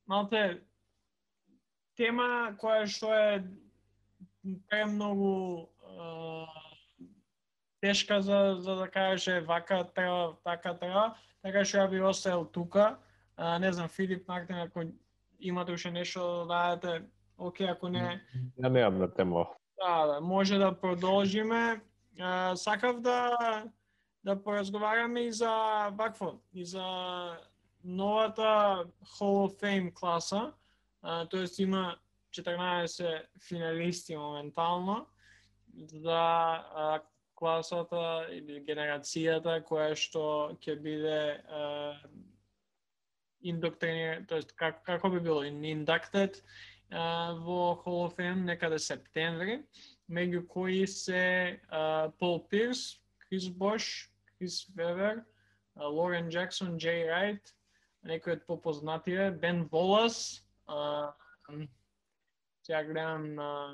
малте тема која што е премногу uh, тешка за, за да кажеш вака треба, така треба, така што ја би оставил тука. Uh, не знам, Филип, Мартин, ако имате уште нешто да дадете, окей, ако не... Ја немам на тема. Да, да, може да продолжиме. Uh, сакав да да поразговараме и за вакво, и за новата Hall of Fame класа. Uh, тоест има четрнаесет финалисти моментално за uh, класата или генерацијата која што ќе биде uh, индоктринирана, тоест како, како би било inducted uh, во Hall of Fame некаде септември, меѓу кои се uh, Пол Пирс, Крис Бош, Крис Вебер, uh, Лорен Джексон, Джей Райт, некои од попознативе, Бен Волас, uh, сега гледам на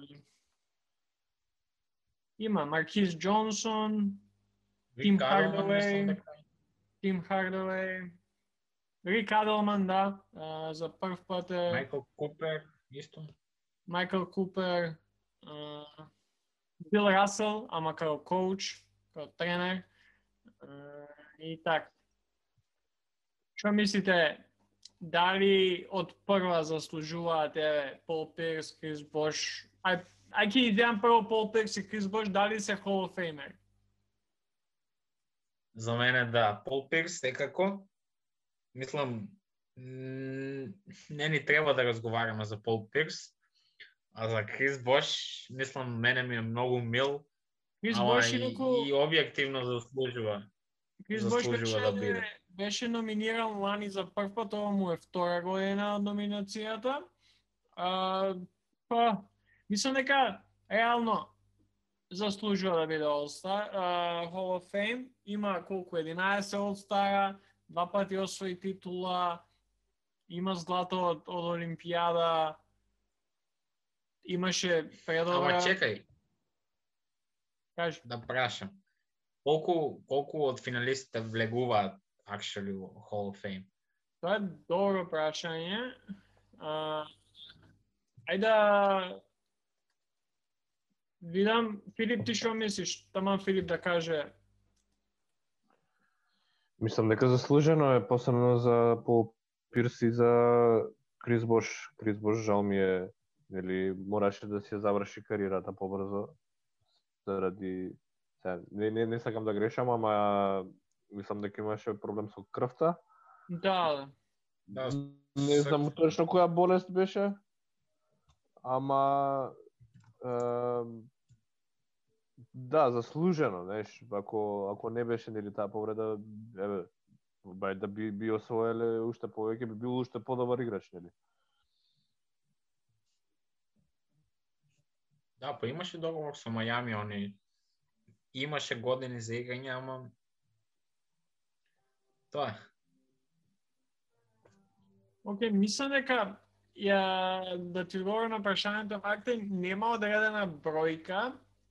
има Маркиз Джонсон, Тим Хардавеј, Тим Хардавеј, Рик Аделман, да, uh, за прв пат е... Майкъл Купер, исто. Майкъл Купер, uh, Бил Расел, ама као коуч, као тренер. Uh, и така. Што мислите, дали од прва заслужуваат еве Пол Пирс, Крис Бош? Ај, ај ќе идеам прво Пол Пирс и Крис Бош, дали се Hall of Famer? За мене да, Пол Пирс секако. Мислам, не ни треба да разговараме за Пол Пирс, а за Крис Бош, мислам, мене ми е многу мил, Крис ама Бош и, инаку... и објективно заслужува. Крис Бош заслужува беше, да биде. беше номиниран лани за прв пат, ова му е втора година од номинацијата. А, па, мислам дека реално заслужува да биде All-Star. Uh, Hall of Fame има колку единаесет All-Star, два пати освои титула, има злато од, од Олимпијада, имаше предора... Ама чекај, Кажи. да прашам. Колку, колку од финалистите влегуваат actually во Hall of Fame? Тоа е добро прашање. Uh, ајде да видам, Филип, ти што мислиш? Таман Филип да каже. Мислам дека заслужено е, посебно за Пол Пирс и за Крис Бош. Крис Бош жал ми е, нели, мораше да си заврши кариерата побрзо заради не не не сакам да грешам, ама мислам дека имаше проблем со крвта. Да, Да. Не знам точно која болест беше, ама е, да, заслужено, знаеш, ако ако не беше нели таа повреда, еве, бај да би би освоеле уште повеќе, би бил уште подобар играч, нели? Да, па имаше договор со Мајами, они имаше години за играње, ама тоа е. окей, мислам дека ја да ти одговорам на прашањето, факт е нема одредена бројка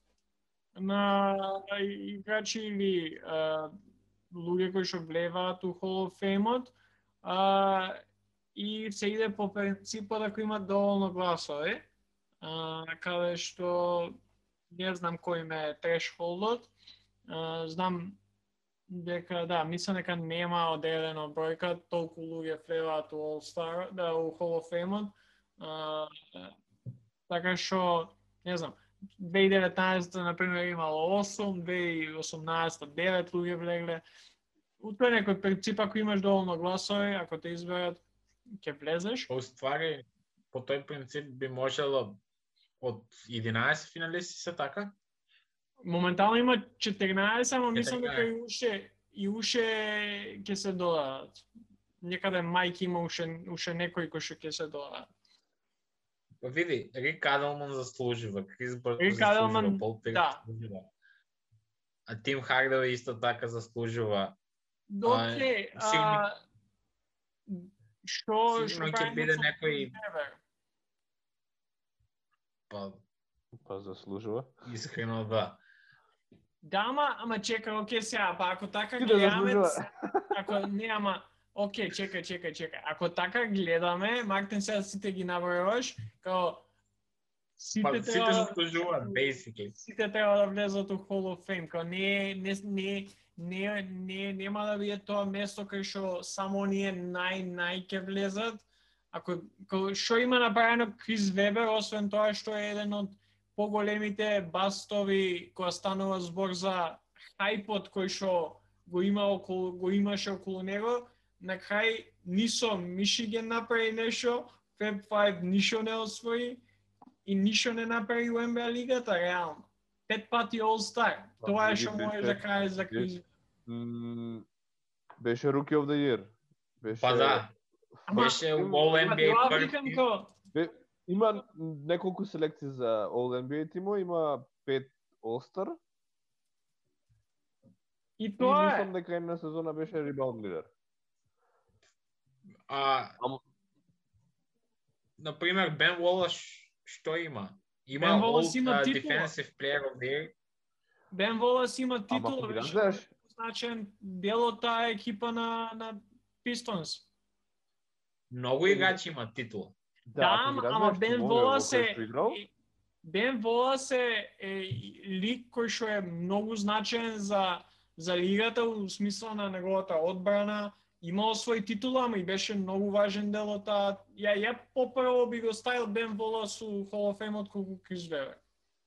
на играчи или а, луѓе кои што влеваат у Hall of Fame-от, а, и се иде по принципот ако имат доволно гласови, а, каде што не знам кој ме е трешхолдот, а, знам дека да, мислам дека нема одредена бројка, толку луѓе влеваат у All-Star, да, у Hall of Fame-от, а, така што, не знам, две илјади и деветнаесета например имало осум, две илјади и осумнаесета девет луѓе влегле. У тој некој принцип, ако имаш доволно гласови, ако те изберат, ќе влезеш. По ствари, по тој принцип би можело од единаесет финалисти се така? Моментално има четрнаесет, ама мислам дека четрнаесет. и уште и уште ќе се додадат. Некаде мајки има уште уште некои кои што ќе се додадат. Па види, Рик Аделман заслужува, Крис Бош Рик Аделман, заслужува, Пол Пирс да. заслужува. А Тим Хардавеј исто така заслужува. Океј, сигурно- а што што сигурно ќе правиме биде со некој- Тревер? Па, Па заслужува. искрено да. Да, ама, ама чека, окей сега, па ако така Ти да гледаме, заслужува. ако не, ама окей, чекај, чекај, чекај. Ако така гледаме, Мартин, сега сите ги набројуваш, као сите Па треба сите да- заслужуваат, basically. сите треба да влезат у Hall of Fame, као не не не не не нема да биде тоа место кај што само оние нај нај ќе влезат. Ако као што има направено Крис Вебер, освен тоа што е еден од поголемите бастови кога станува збор за хајпот кој што го има околу го имаше околу него, на крај нисо Мишиген направи нешто, Феб пет ништо не освои и ништо не направи у Н Б А лигата, реално. Пет пати All-Star. Па, Тоа е види, што можеш беше- да кажеш за Крис. беше- М, беше Rookie of the Year. Беше Па да, Ама- беше Ама All Н Б А Тоа прв викам тим. како Бе, има неколку селекции за All Н Б А тимо, има пет All-Star и и тоа мислам е. дека една сезона беше ребаунд лидер. А, Ама- например, Бен Волаш што има? Има Бен Волас All има uh, титула. Defensive Player of the Year. Бен Волас има Ама титула, ако ги беше гледаш, значен дел од таа екипа на на Pistons. Многу играчи имаат титула. Да, да, ако ама, ги ама разгледаш Бен тимове Волас во кои е што играл, е- Бен Волас е, е лик кој што е многу значен за за лигата у смисла на неговата одбрана. Имал свој титула, ама и беше многу важен дел од таа. Ја ја попрво би го ставил Бен Волас у Hall of Fame отколку Крис Вебер.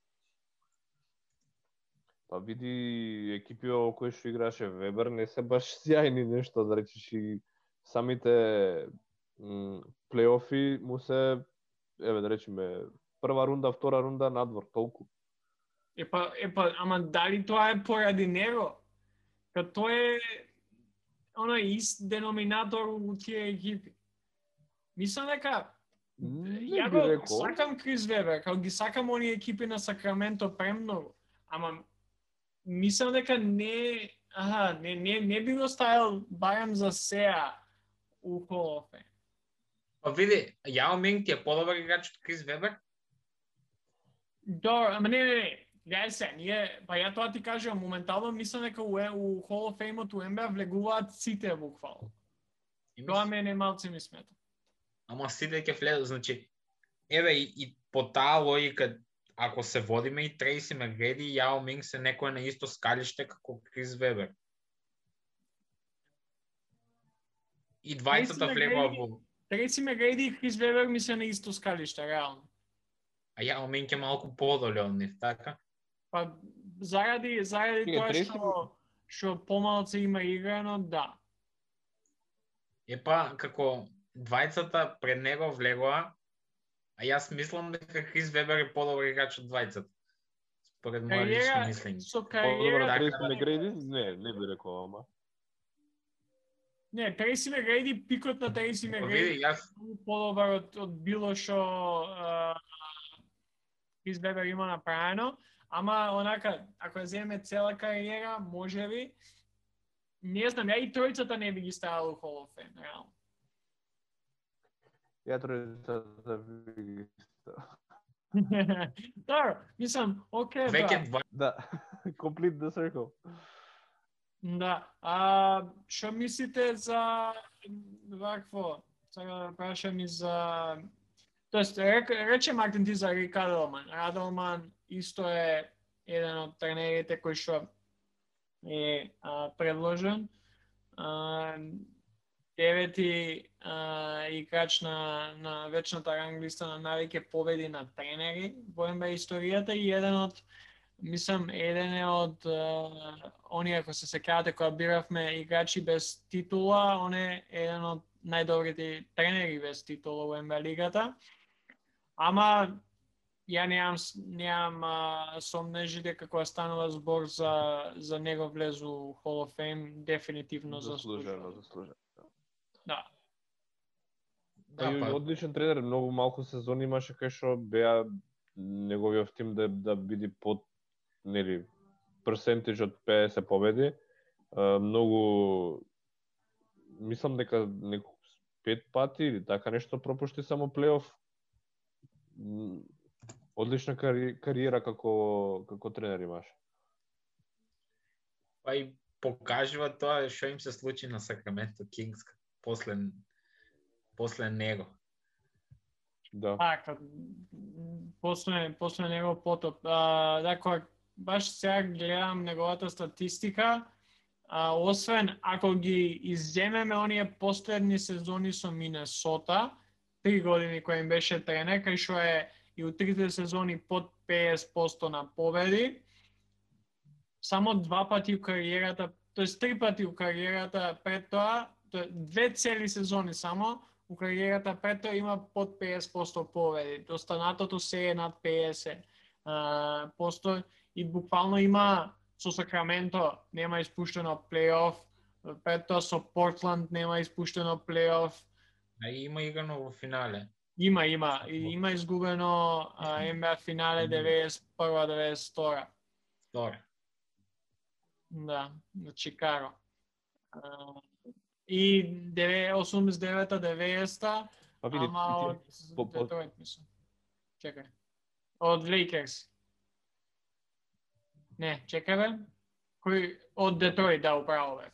па види екипи во кои што играше Вебер не се баш сјајни нешто, да речеш и самите м, плейофи му се, еве да речеме, прва рунда, втора рунда надвор, толку. Епа, епа, ама дали тоа е поради него? Као тоа е оној ист деноминатор у тие екипи. Мислам дека Не ја би го рекол. сакам Крис Вебер, као ги сакам оние екипи на Сакраменто премногу, ама мислам дека не, аха, не, не, не би го ставил барем за сеа у Hall of Fame. Па види, Јао Минг ти е подобар играч од Крис Вебер? Добро, ама не, не, не. Гледај се, ние, па ја тоа ти кажам, моментално мислам дека у, у Hall of Fame-от у Н Б А влегуваат сите буквално. И Тоа мис- мене малце ми смета. Ама сите ќе влезат, значи, еве и, и по таа логика, ако се водиме и Трейси Мегреди и Јао Минг се некој на исто скалиште како Крис Вебер. И двајцата Трейси влегува Мегреди- во... Трейси Мегреди и Крис Вебер ми се на исто скалиште, реално. А Јао Минг е малку подоле од нив, така? Па заради заради Чекај, тоа Трейси- што што помалце има играно, да. Епа, како двајцата пред него влегува, а јас мислам дека Крис Вебер е подобар играч од двајцата. Според моја лично Кариера мислење. со Подобар кариера така, Трейси Мегреди? Не, не би рекол, ама. не, Трейси Мегреди, пикот на Трейси Па Мегреди види, јас многу подобар од, од било што а, Крис Вебер има направено, ама онака, ако ја земеме цела кариера, можеби, не знам, ја и тројцата не би ги ставил у Hall of Fame, реално. Ја тројцата би ги ставил. Добро, мислам, окей, веќе бра. два Да, complete the circle. Да. А што мислите за вакво? Сега да прашам и за Тоест, рек, рече Мартин ти за Рик Аделман. Аделман исто е еден од тренерите кој што е а, предложен. А, девети а, играч на, на вечната ранглиста на навеќе победи на тренери во Н Б А историјата и еден од мислам, еден е од uh, оние, ако се сеќавате, кога биравме играчи без титула, он е еден од најдобрите тренери без титула во Н Б А лигата. Ама ја немам немам uh, сомнежи дека кога станува збор за за него влезу у Hall of Fame, дефинитивно Заслужено, заслужено. заслужено. Да. Да, Да, па, одличен тренер, многу малку сезони имаше кај што беа неговиот тим да да биде под нели перцентаж од педесет победи. А, многу мислам дека неко пет пати или така нешто пропушти само плейоф. М, Одлична кари, кариера како како тренер имаше. па и покажува тоа што им се случи на Сакраменто Кингс после после него. Да. Така, после, после него потоп. А, dakle, баш сега гледам неговата статистика, а, освен ако ги изземеме оние последни сезони со Минесота, три години кој им беше тренер, кај што е и у трите сезони под петдесет проценти на победи, само два пати у кариерата, тоест три пати у кариерата пред тоа, тоа две цели сезони само, у кариерата пред тоа има под петдесет проценти победи. Останатото се е над петдесет проценти и буквално има со Сакраменто нема испуштено плейоф, пред тоа со Портланд нема испуштено плейоф. А има играно во финале. Има, има. И има изгубено Н Б А финале деветдесет и прва деветдесет и втора. Втора. Да, на Чикаго. И осумдесет и девета деветдесета, Па види, ама ти- од по- по- Детройт, мислам. Чекај. Од Лейкерс. Не, чекај бе. Кој од Детройт, да, управо бе.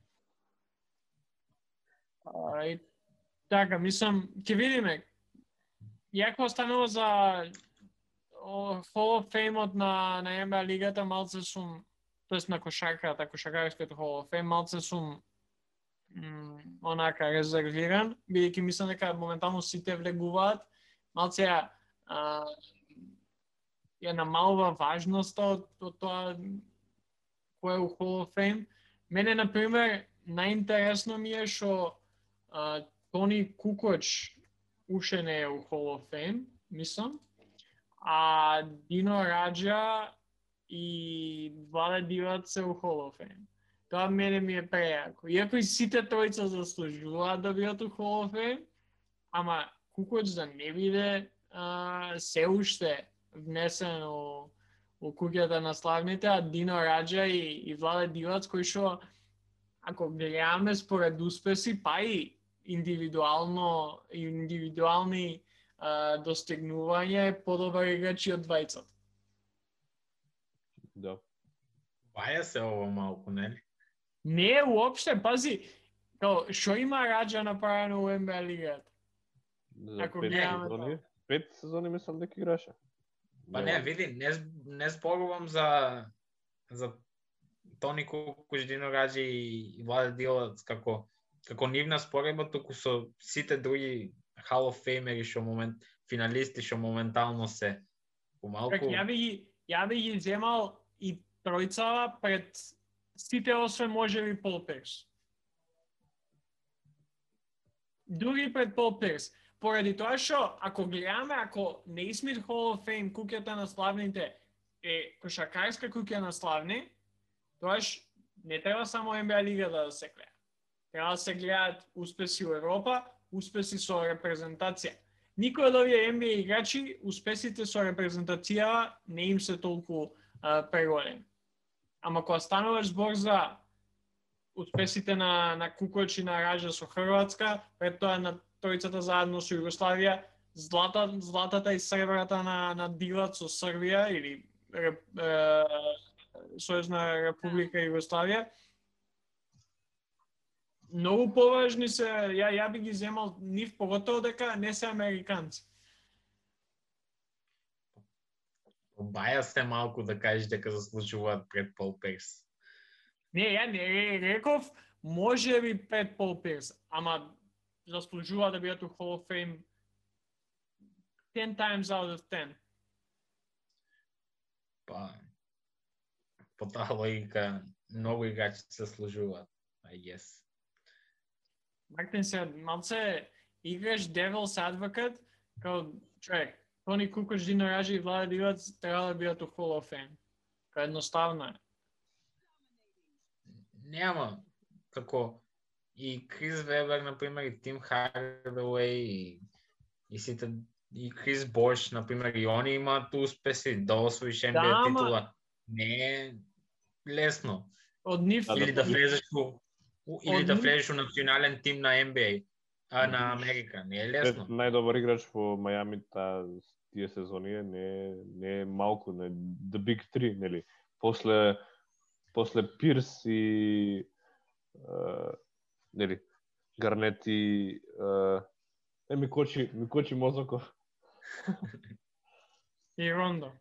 А, и така, мислам, ќе видиме. Јако останува за о, Hall of Fame-от на, на Н Б А лигата, малце сум, тоест на кошарката, кошаркарското Hall of Fame, малце сум м, онака резервиран, бидејќи мислам дека моментално сите влегуваат, малце ја, а, ја намалува важноста од, од тоа кој е у Hall of Fame. Мене, например, најинтересно ми е што а, Тони Кукоч уште не е у Hall of Fame, мислам, а Дино Раджа и Владе Дивац се у Hall of Fame. Тоа мене ми е прејако. Иако и сите тројца заслужуваат да бидат у Hall of Fame, ама Кукоч да не биде а, се уште внесен у, у куќата на славните, а Дино Раджа и, и Владе Дивац, кои што, ако гледаме според успеси, па и индивидуално, индивидуални а, достигнувања, е подобар играч и од двајцата. Да. Баја се ово малку, нели? Не е уопште, пази, као, што има Раджа направено у Н Б А лигата? За Ако пет гледаме сезони, пет сезони мислам дека играше. Па не, види, не, не зборувам за за Тони Кукоч, Дино Раджа и Владе Дивац како како нивна споредба, туку со сите други Hall of Fameri што момент финалисти што моментално се помалку. Как, ја би ги, ја би ги земал и тројцава пред сите освен можеби Пол Пирс. Други пред Пол Пирс. Поради тоа што, ако гледаме, ако Naismith Hall of Fame, куќата на славните, е кошаркарска куќа на славни, тоаш не треба само Н Б А лигата да се гледа. Треба да се гледаат успеси у Европа, успеси со репрезентација. Никој од овие Н Б А играчи, успесите со репрезентација не им се толку а, преголеми. Ама кога стануваш збор за успесите на, на Кукоч и на Раджа со Хрватска, пред тоа на тројцата заедно со Југославија, злата, златата и сребрата на, на Дивац со Србија или е, е, Сојузна република Југославија, многу поважни се, ја, ја би ги земал нив, поготово дека не се американци. Баја се малку да кажеш дека заслужуваат пред Пол Пирс. Не, ја не реков, може би пред Пол Пирс, ама заслужува да бидат у Hall of Fame ten times out of ten. Па, по таа логика, многу играчи се заслужуваат, I guess. Мартин се малце играш Devil's Advocate, као човек, Тони Кукоч, Дино Раджа и Владе Дивац треба да бидат у Hall of Fame. Као едноставно е. Нема, како и Крис Вебер, например, и Тим Хардауей, и, и сите, и Крис Бош, например, и они имаат успеси да освоиш Н Б А Да, ама- титула. Не е лесно. Од нив Да, Или да влезеш у, у- или Од да нив- влезеш у национален тим на Н Б А, а на Америка. Не е Пред лесно. најдобар играч во Мајами таа тие сезони е не не е малку, не the big three, нели? После после Пирс и uh, нели Гарнет и uh, е ми кочи, ми кочи мозоков. И Рондо.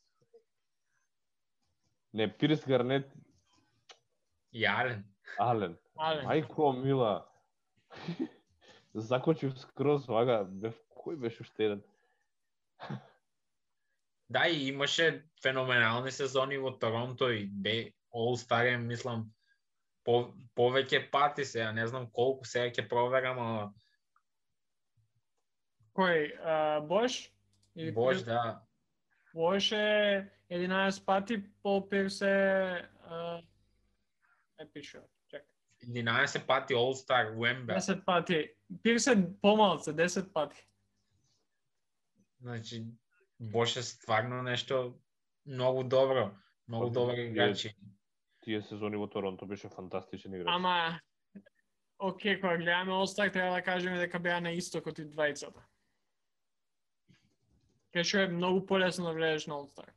Не, Пирс, Гарнет И Ален. Ален. Ален. Мајко мила. Закочив скроз, вага, бев, кој беше уште еден? Да, и имаше феноменални сезони во Торонто и бе All-Star, мислам, по, повеќе пати се, не знам колку сега ќе проверам, ама Кој? А, Бош? Или Бош, Пирс? да. Бош е единаесет пати, Пол Пирс е... а, е пише, чекай. единаесет пати All-Star, Уембе. десет пати. Пирс е помалце, десет пати. Значи, Бош е стварно нешто многу добро, многу Па, добар тие- играч. Тие сезони во Торонто беше фантастичен играч. Ама, окей, кога гледаме All-Star, треба да кажеме дека беа на истокот и двајцата. Кај што е многу полесно да гледаш на All-Star.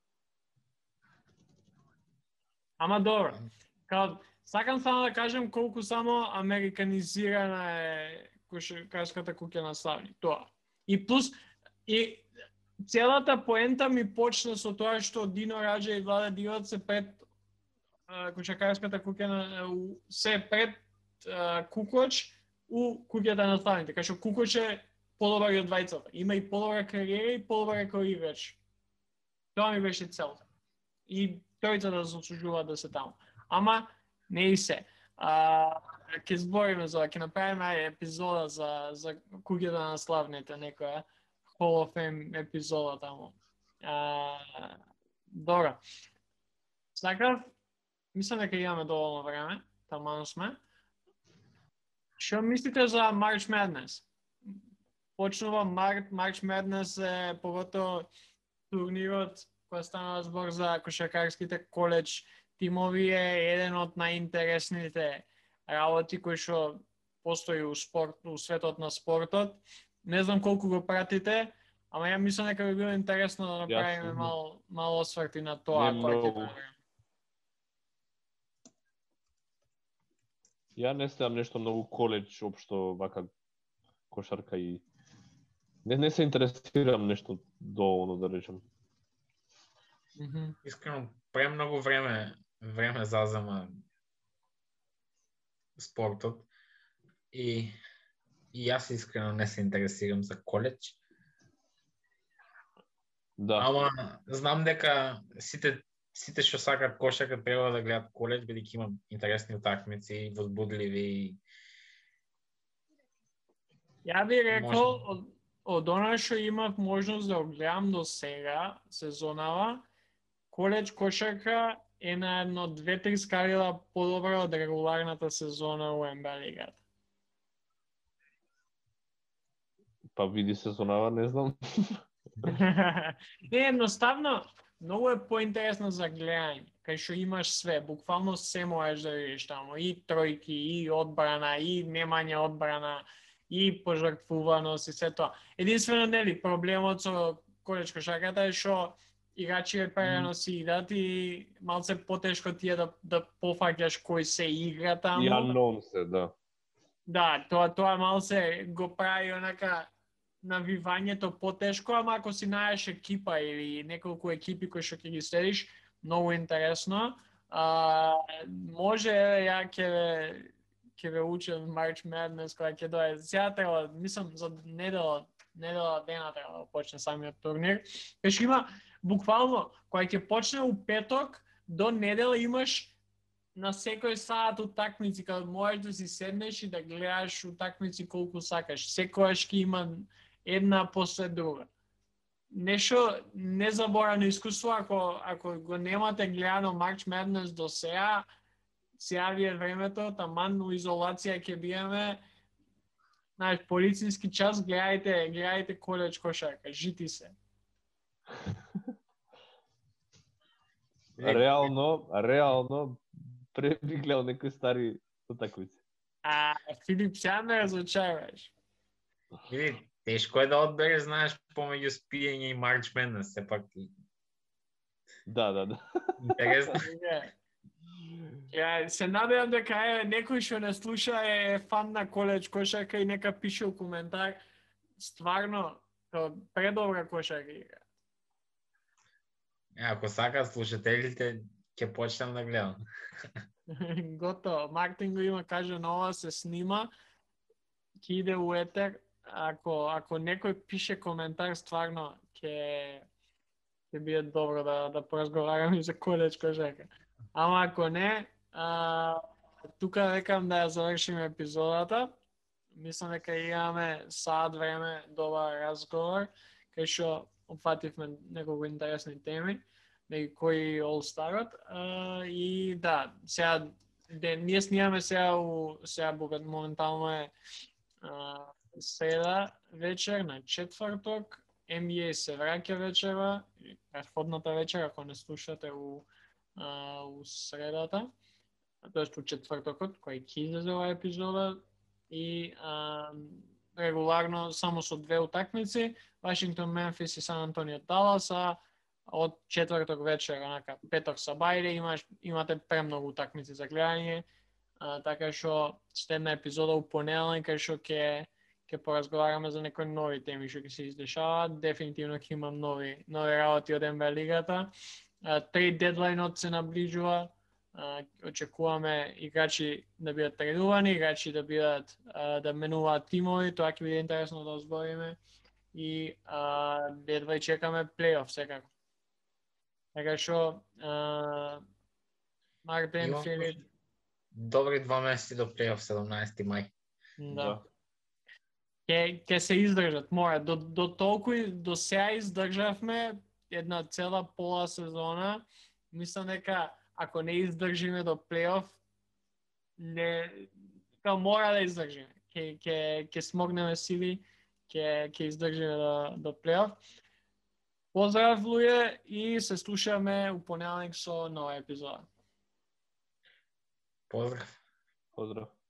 Ама добро. Као, сакам само да кажем колку само американизирана е кошаркарската куќа на Славни. Тоа. И плюс, и целата поента ми почна со тоа што Дино Раджа и Владе Диваc се пред кошаркарската куќа на у- се пред а, Кукоч у куќата на Славните. Кај што Кукоч е подобар од двајцата. Има и подобра кариера и подобар како играч. Тоа ми беше целта. И тројцата да заслужуваат да се таму. Ама не и се. А, ќе збориме за, ќе направиме епизода за за куќата на Славните, некоја Hall of Fame епизода таму. А, добро. Сакав, мислам дека имаме доволно време, таману сме. Што мислите за March Madness? Почнува март, March Madness е поготово турнирот кој стана збор за кошаркарските коледж тимови е еден од најинтересните работи кои што постои у спорт, у светот на спортот. Не знам колку го пратите, ама ја мислам дека би било интересно да направиме Јас, мал мал осврт и на тоа Не кога ќе многу. имаме време. Ја не следам нешто многу коледж, општо вака кошарка и не не се интересирам нешто доволно да речем. Мгм. Искрено, премногу време време зазема спортот и и јас искрено не се интересирам за коледж. Да. Ама знам дека сите сите што сакаат кошарка треба да гледат коледж, бидејќи има интересни утакмици, возбудливи. Ја би рекол, Може. од, од она што имав можност да го гледам до сега, сезонава, коледж кошарка е на едно две-три скарила подобра од регуларната сезона у Н Б А лигата. Па види сезонава, не знам. Не, едноставно, многу е поинтересно за гледање, кај што имаш све, буквално се можеш да видиш таму, и тројки, и одбрана, и немање одбрана, и пожртвуваност и се тоа. Единствено, нели, проблемот со коледж кошарката е што играчите прерано си идат и малце потешко ти е да, да пофаќаш кој се игра таму. И unknown се, да. Да, тоа тоа малце го прави онака навивањето потешко, ама ако си најдеш екипа или неколку екипи кои што ќе ги следиш, многу интересно. А, може ја ќе ве ќе ве учам March Madness кога ќе дое. Сега треба, мислам за недела, недела дена треба да почне самиот турнир. Кај има буквално кога ќе почне у петок до недела имаш на секој саат утакмици, кога можеш да си седнеш и да гледаш утакмици колку сакаш. Секојаш ќе има една после друга. Нешто незаборавно искуство, ако, ако го немате гледано March Madness до сега, сега ви е времето, таман у изолација ќе биеме, знаеш, полицински час, гледајте, гледајте коледж кошарка, жити се. Реално, реално, пре би гледал некои стари утакмици. А Филип, сега ме разочаруваш. Види, тешко е да одбереш, знаеш, помеѓу спиење и March Madness, сепак Да, да, да. интересно. Ја се надевам дека е некој што не слуша е фан на колеж кошарка и нека пише у коментар. Стварно, то предобра кошарка игра. Ако сакаат слушателите, ќе почнам да гледам. Готово. Мартин го има, каже, нова се снима, ќе иде у етер. Ако, ако некој пише коментар, стварно, ќе ќе биде добро да, да поразговараме за колеж кошарка. Ама ако не, а, тука рекам да ја завршиме епизодата. Мислам дека имаме саат време добар разговор, кај што опфативме неколку интересни теми, неки кои All-Star-от. И да, сега, де, ние снимаме сега, у, сега моментално е а, среда вечер на четврток, Н Б А се враќа вечера, предходната вечер, ако не слушате у, а, у средата, тоест у четвртокот, кој ќе излезе оваа епизода, и а, регуларно само со две утакмици, Вашингтон, Мемфис и Сан Антонио, Далас, а од четврток вечер, онака, петок са бајле, имаш, имате премногу утакмици за гледање, а, така што сте една епизода у понеделник, кај што ќе ќе поразговараме за некои нови теми што ќе се издешаваат. Дефинитивно ќе има нови нови работи од Н Б А лигата. Трейд дедлајнот се наближува. Uh, очекуваме играчи да бидат трейдувани, играчи да бидат uh, да менуваат тимови, тоа ќе биде интересно да збориме и uh, едва чекаме плейоф секако. Така што uh, Мартин, Филип, добри два месеци до плейоф, седумнаесети мај. Да. Ке ке се издржат, мора до до толку до сега издржавме една цела пола сезона. Мислам дека ако не издржиме до плейоф, не, као мора да издржиме. Ке, ке, ке смогнеме сили, ке, ке издржиме до, до плейоф. Поздрав, луѓе, и се слушаме у понеделник со нова епизода. Поздрав. Поздрав.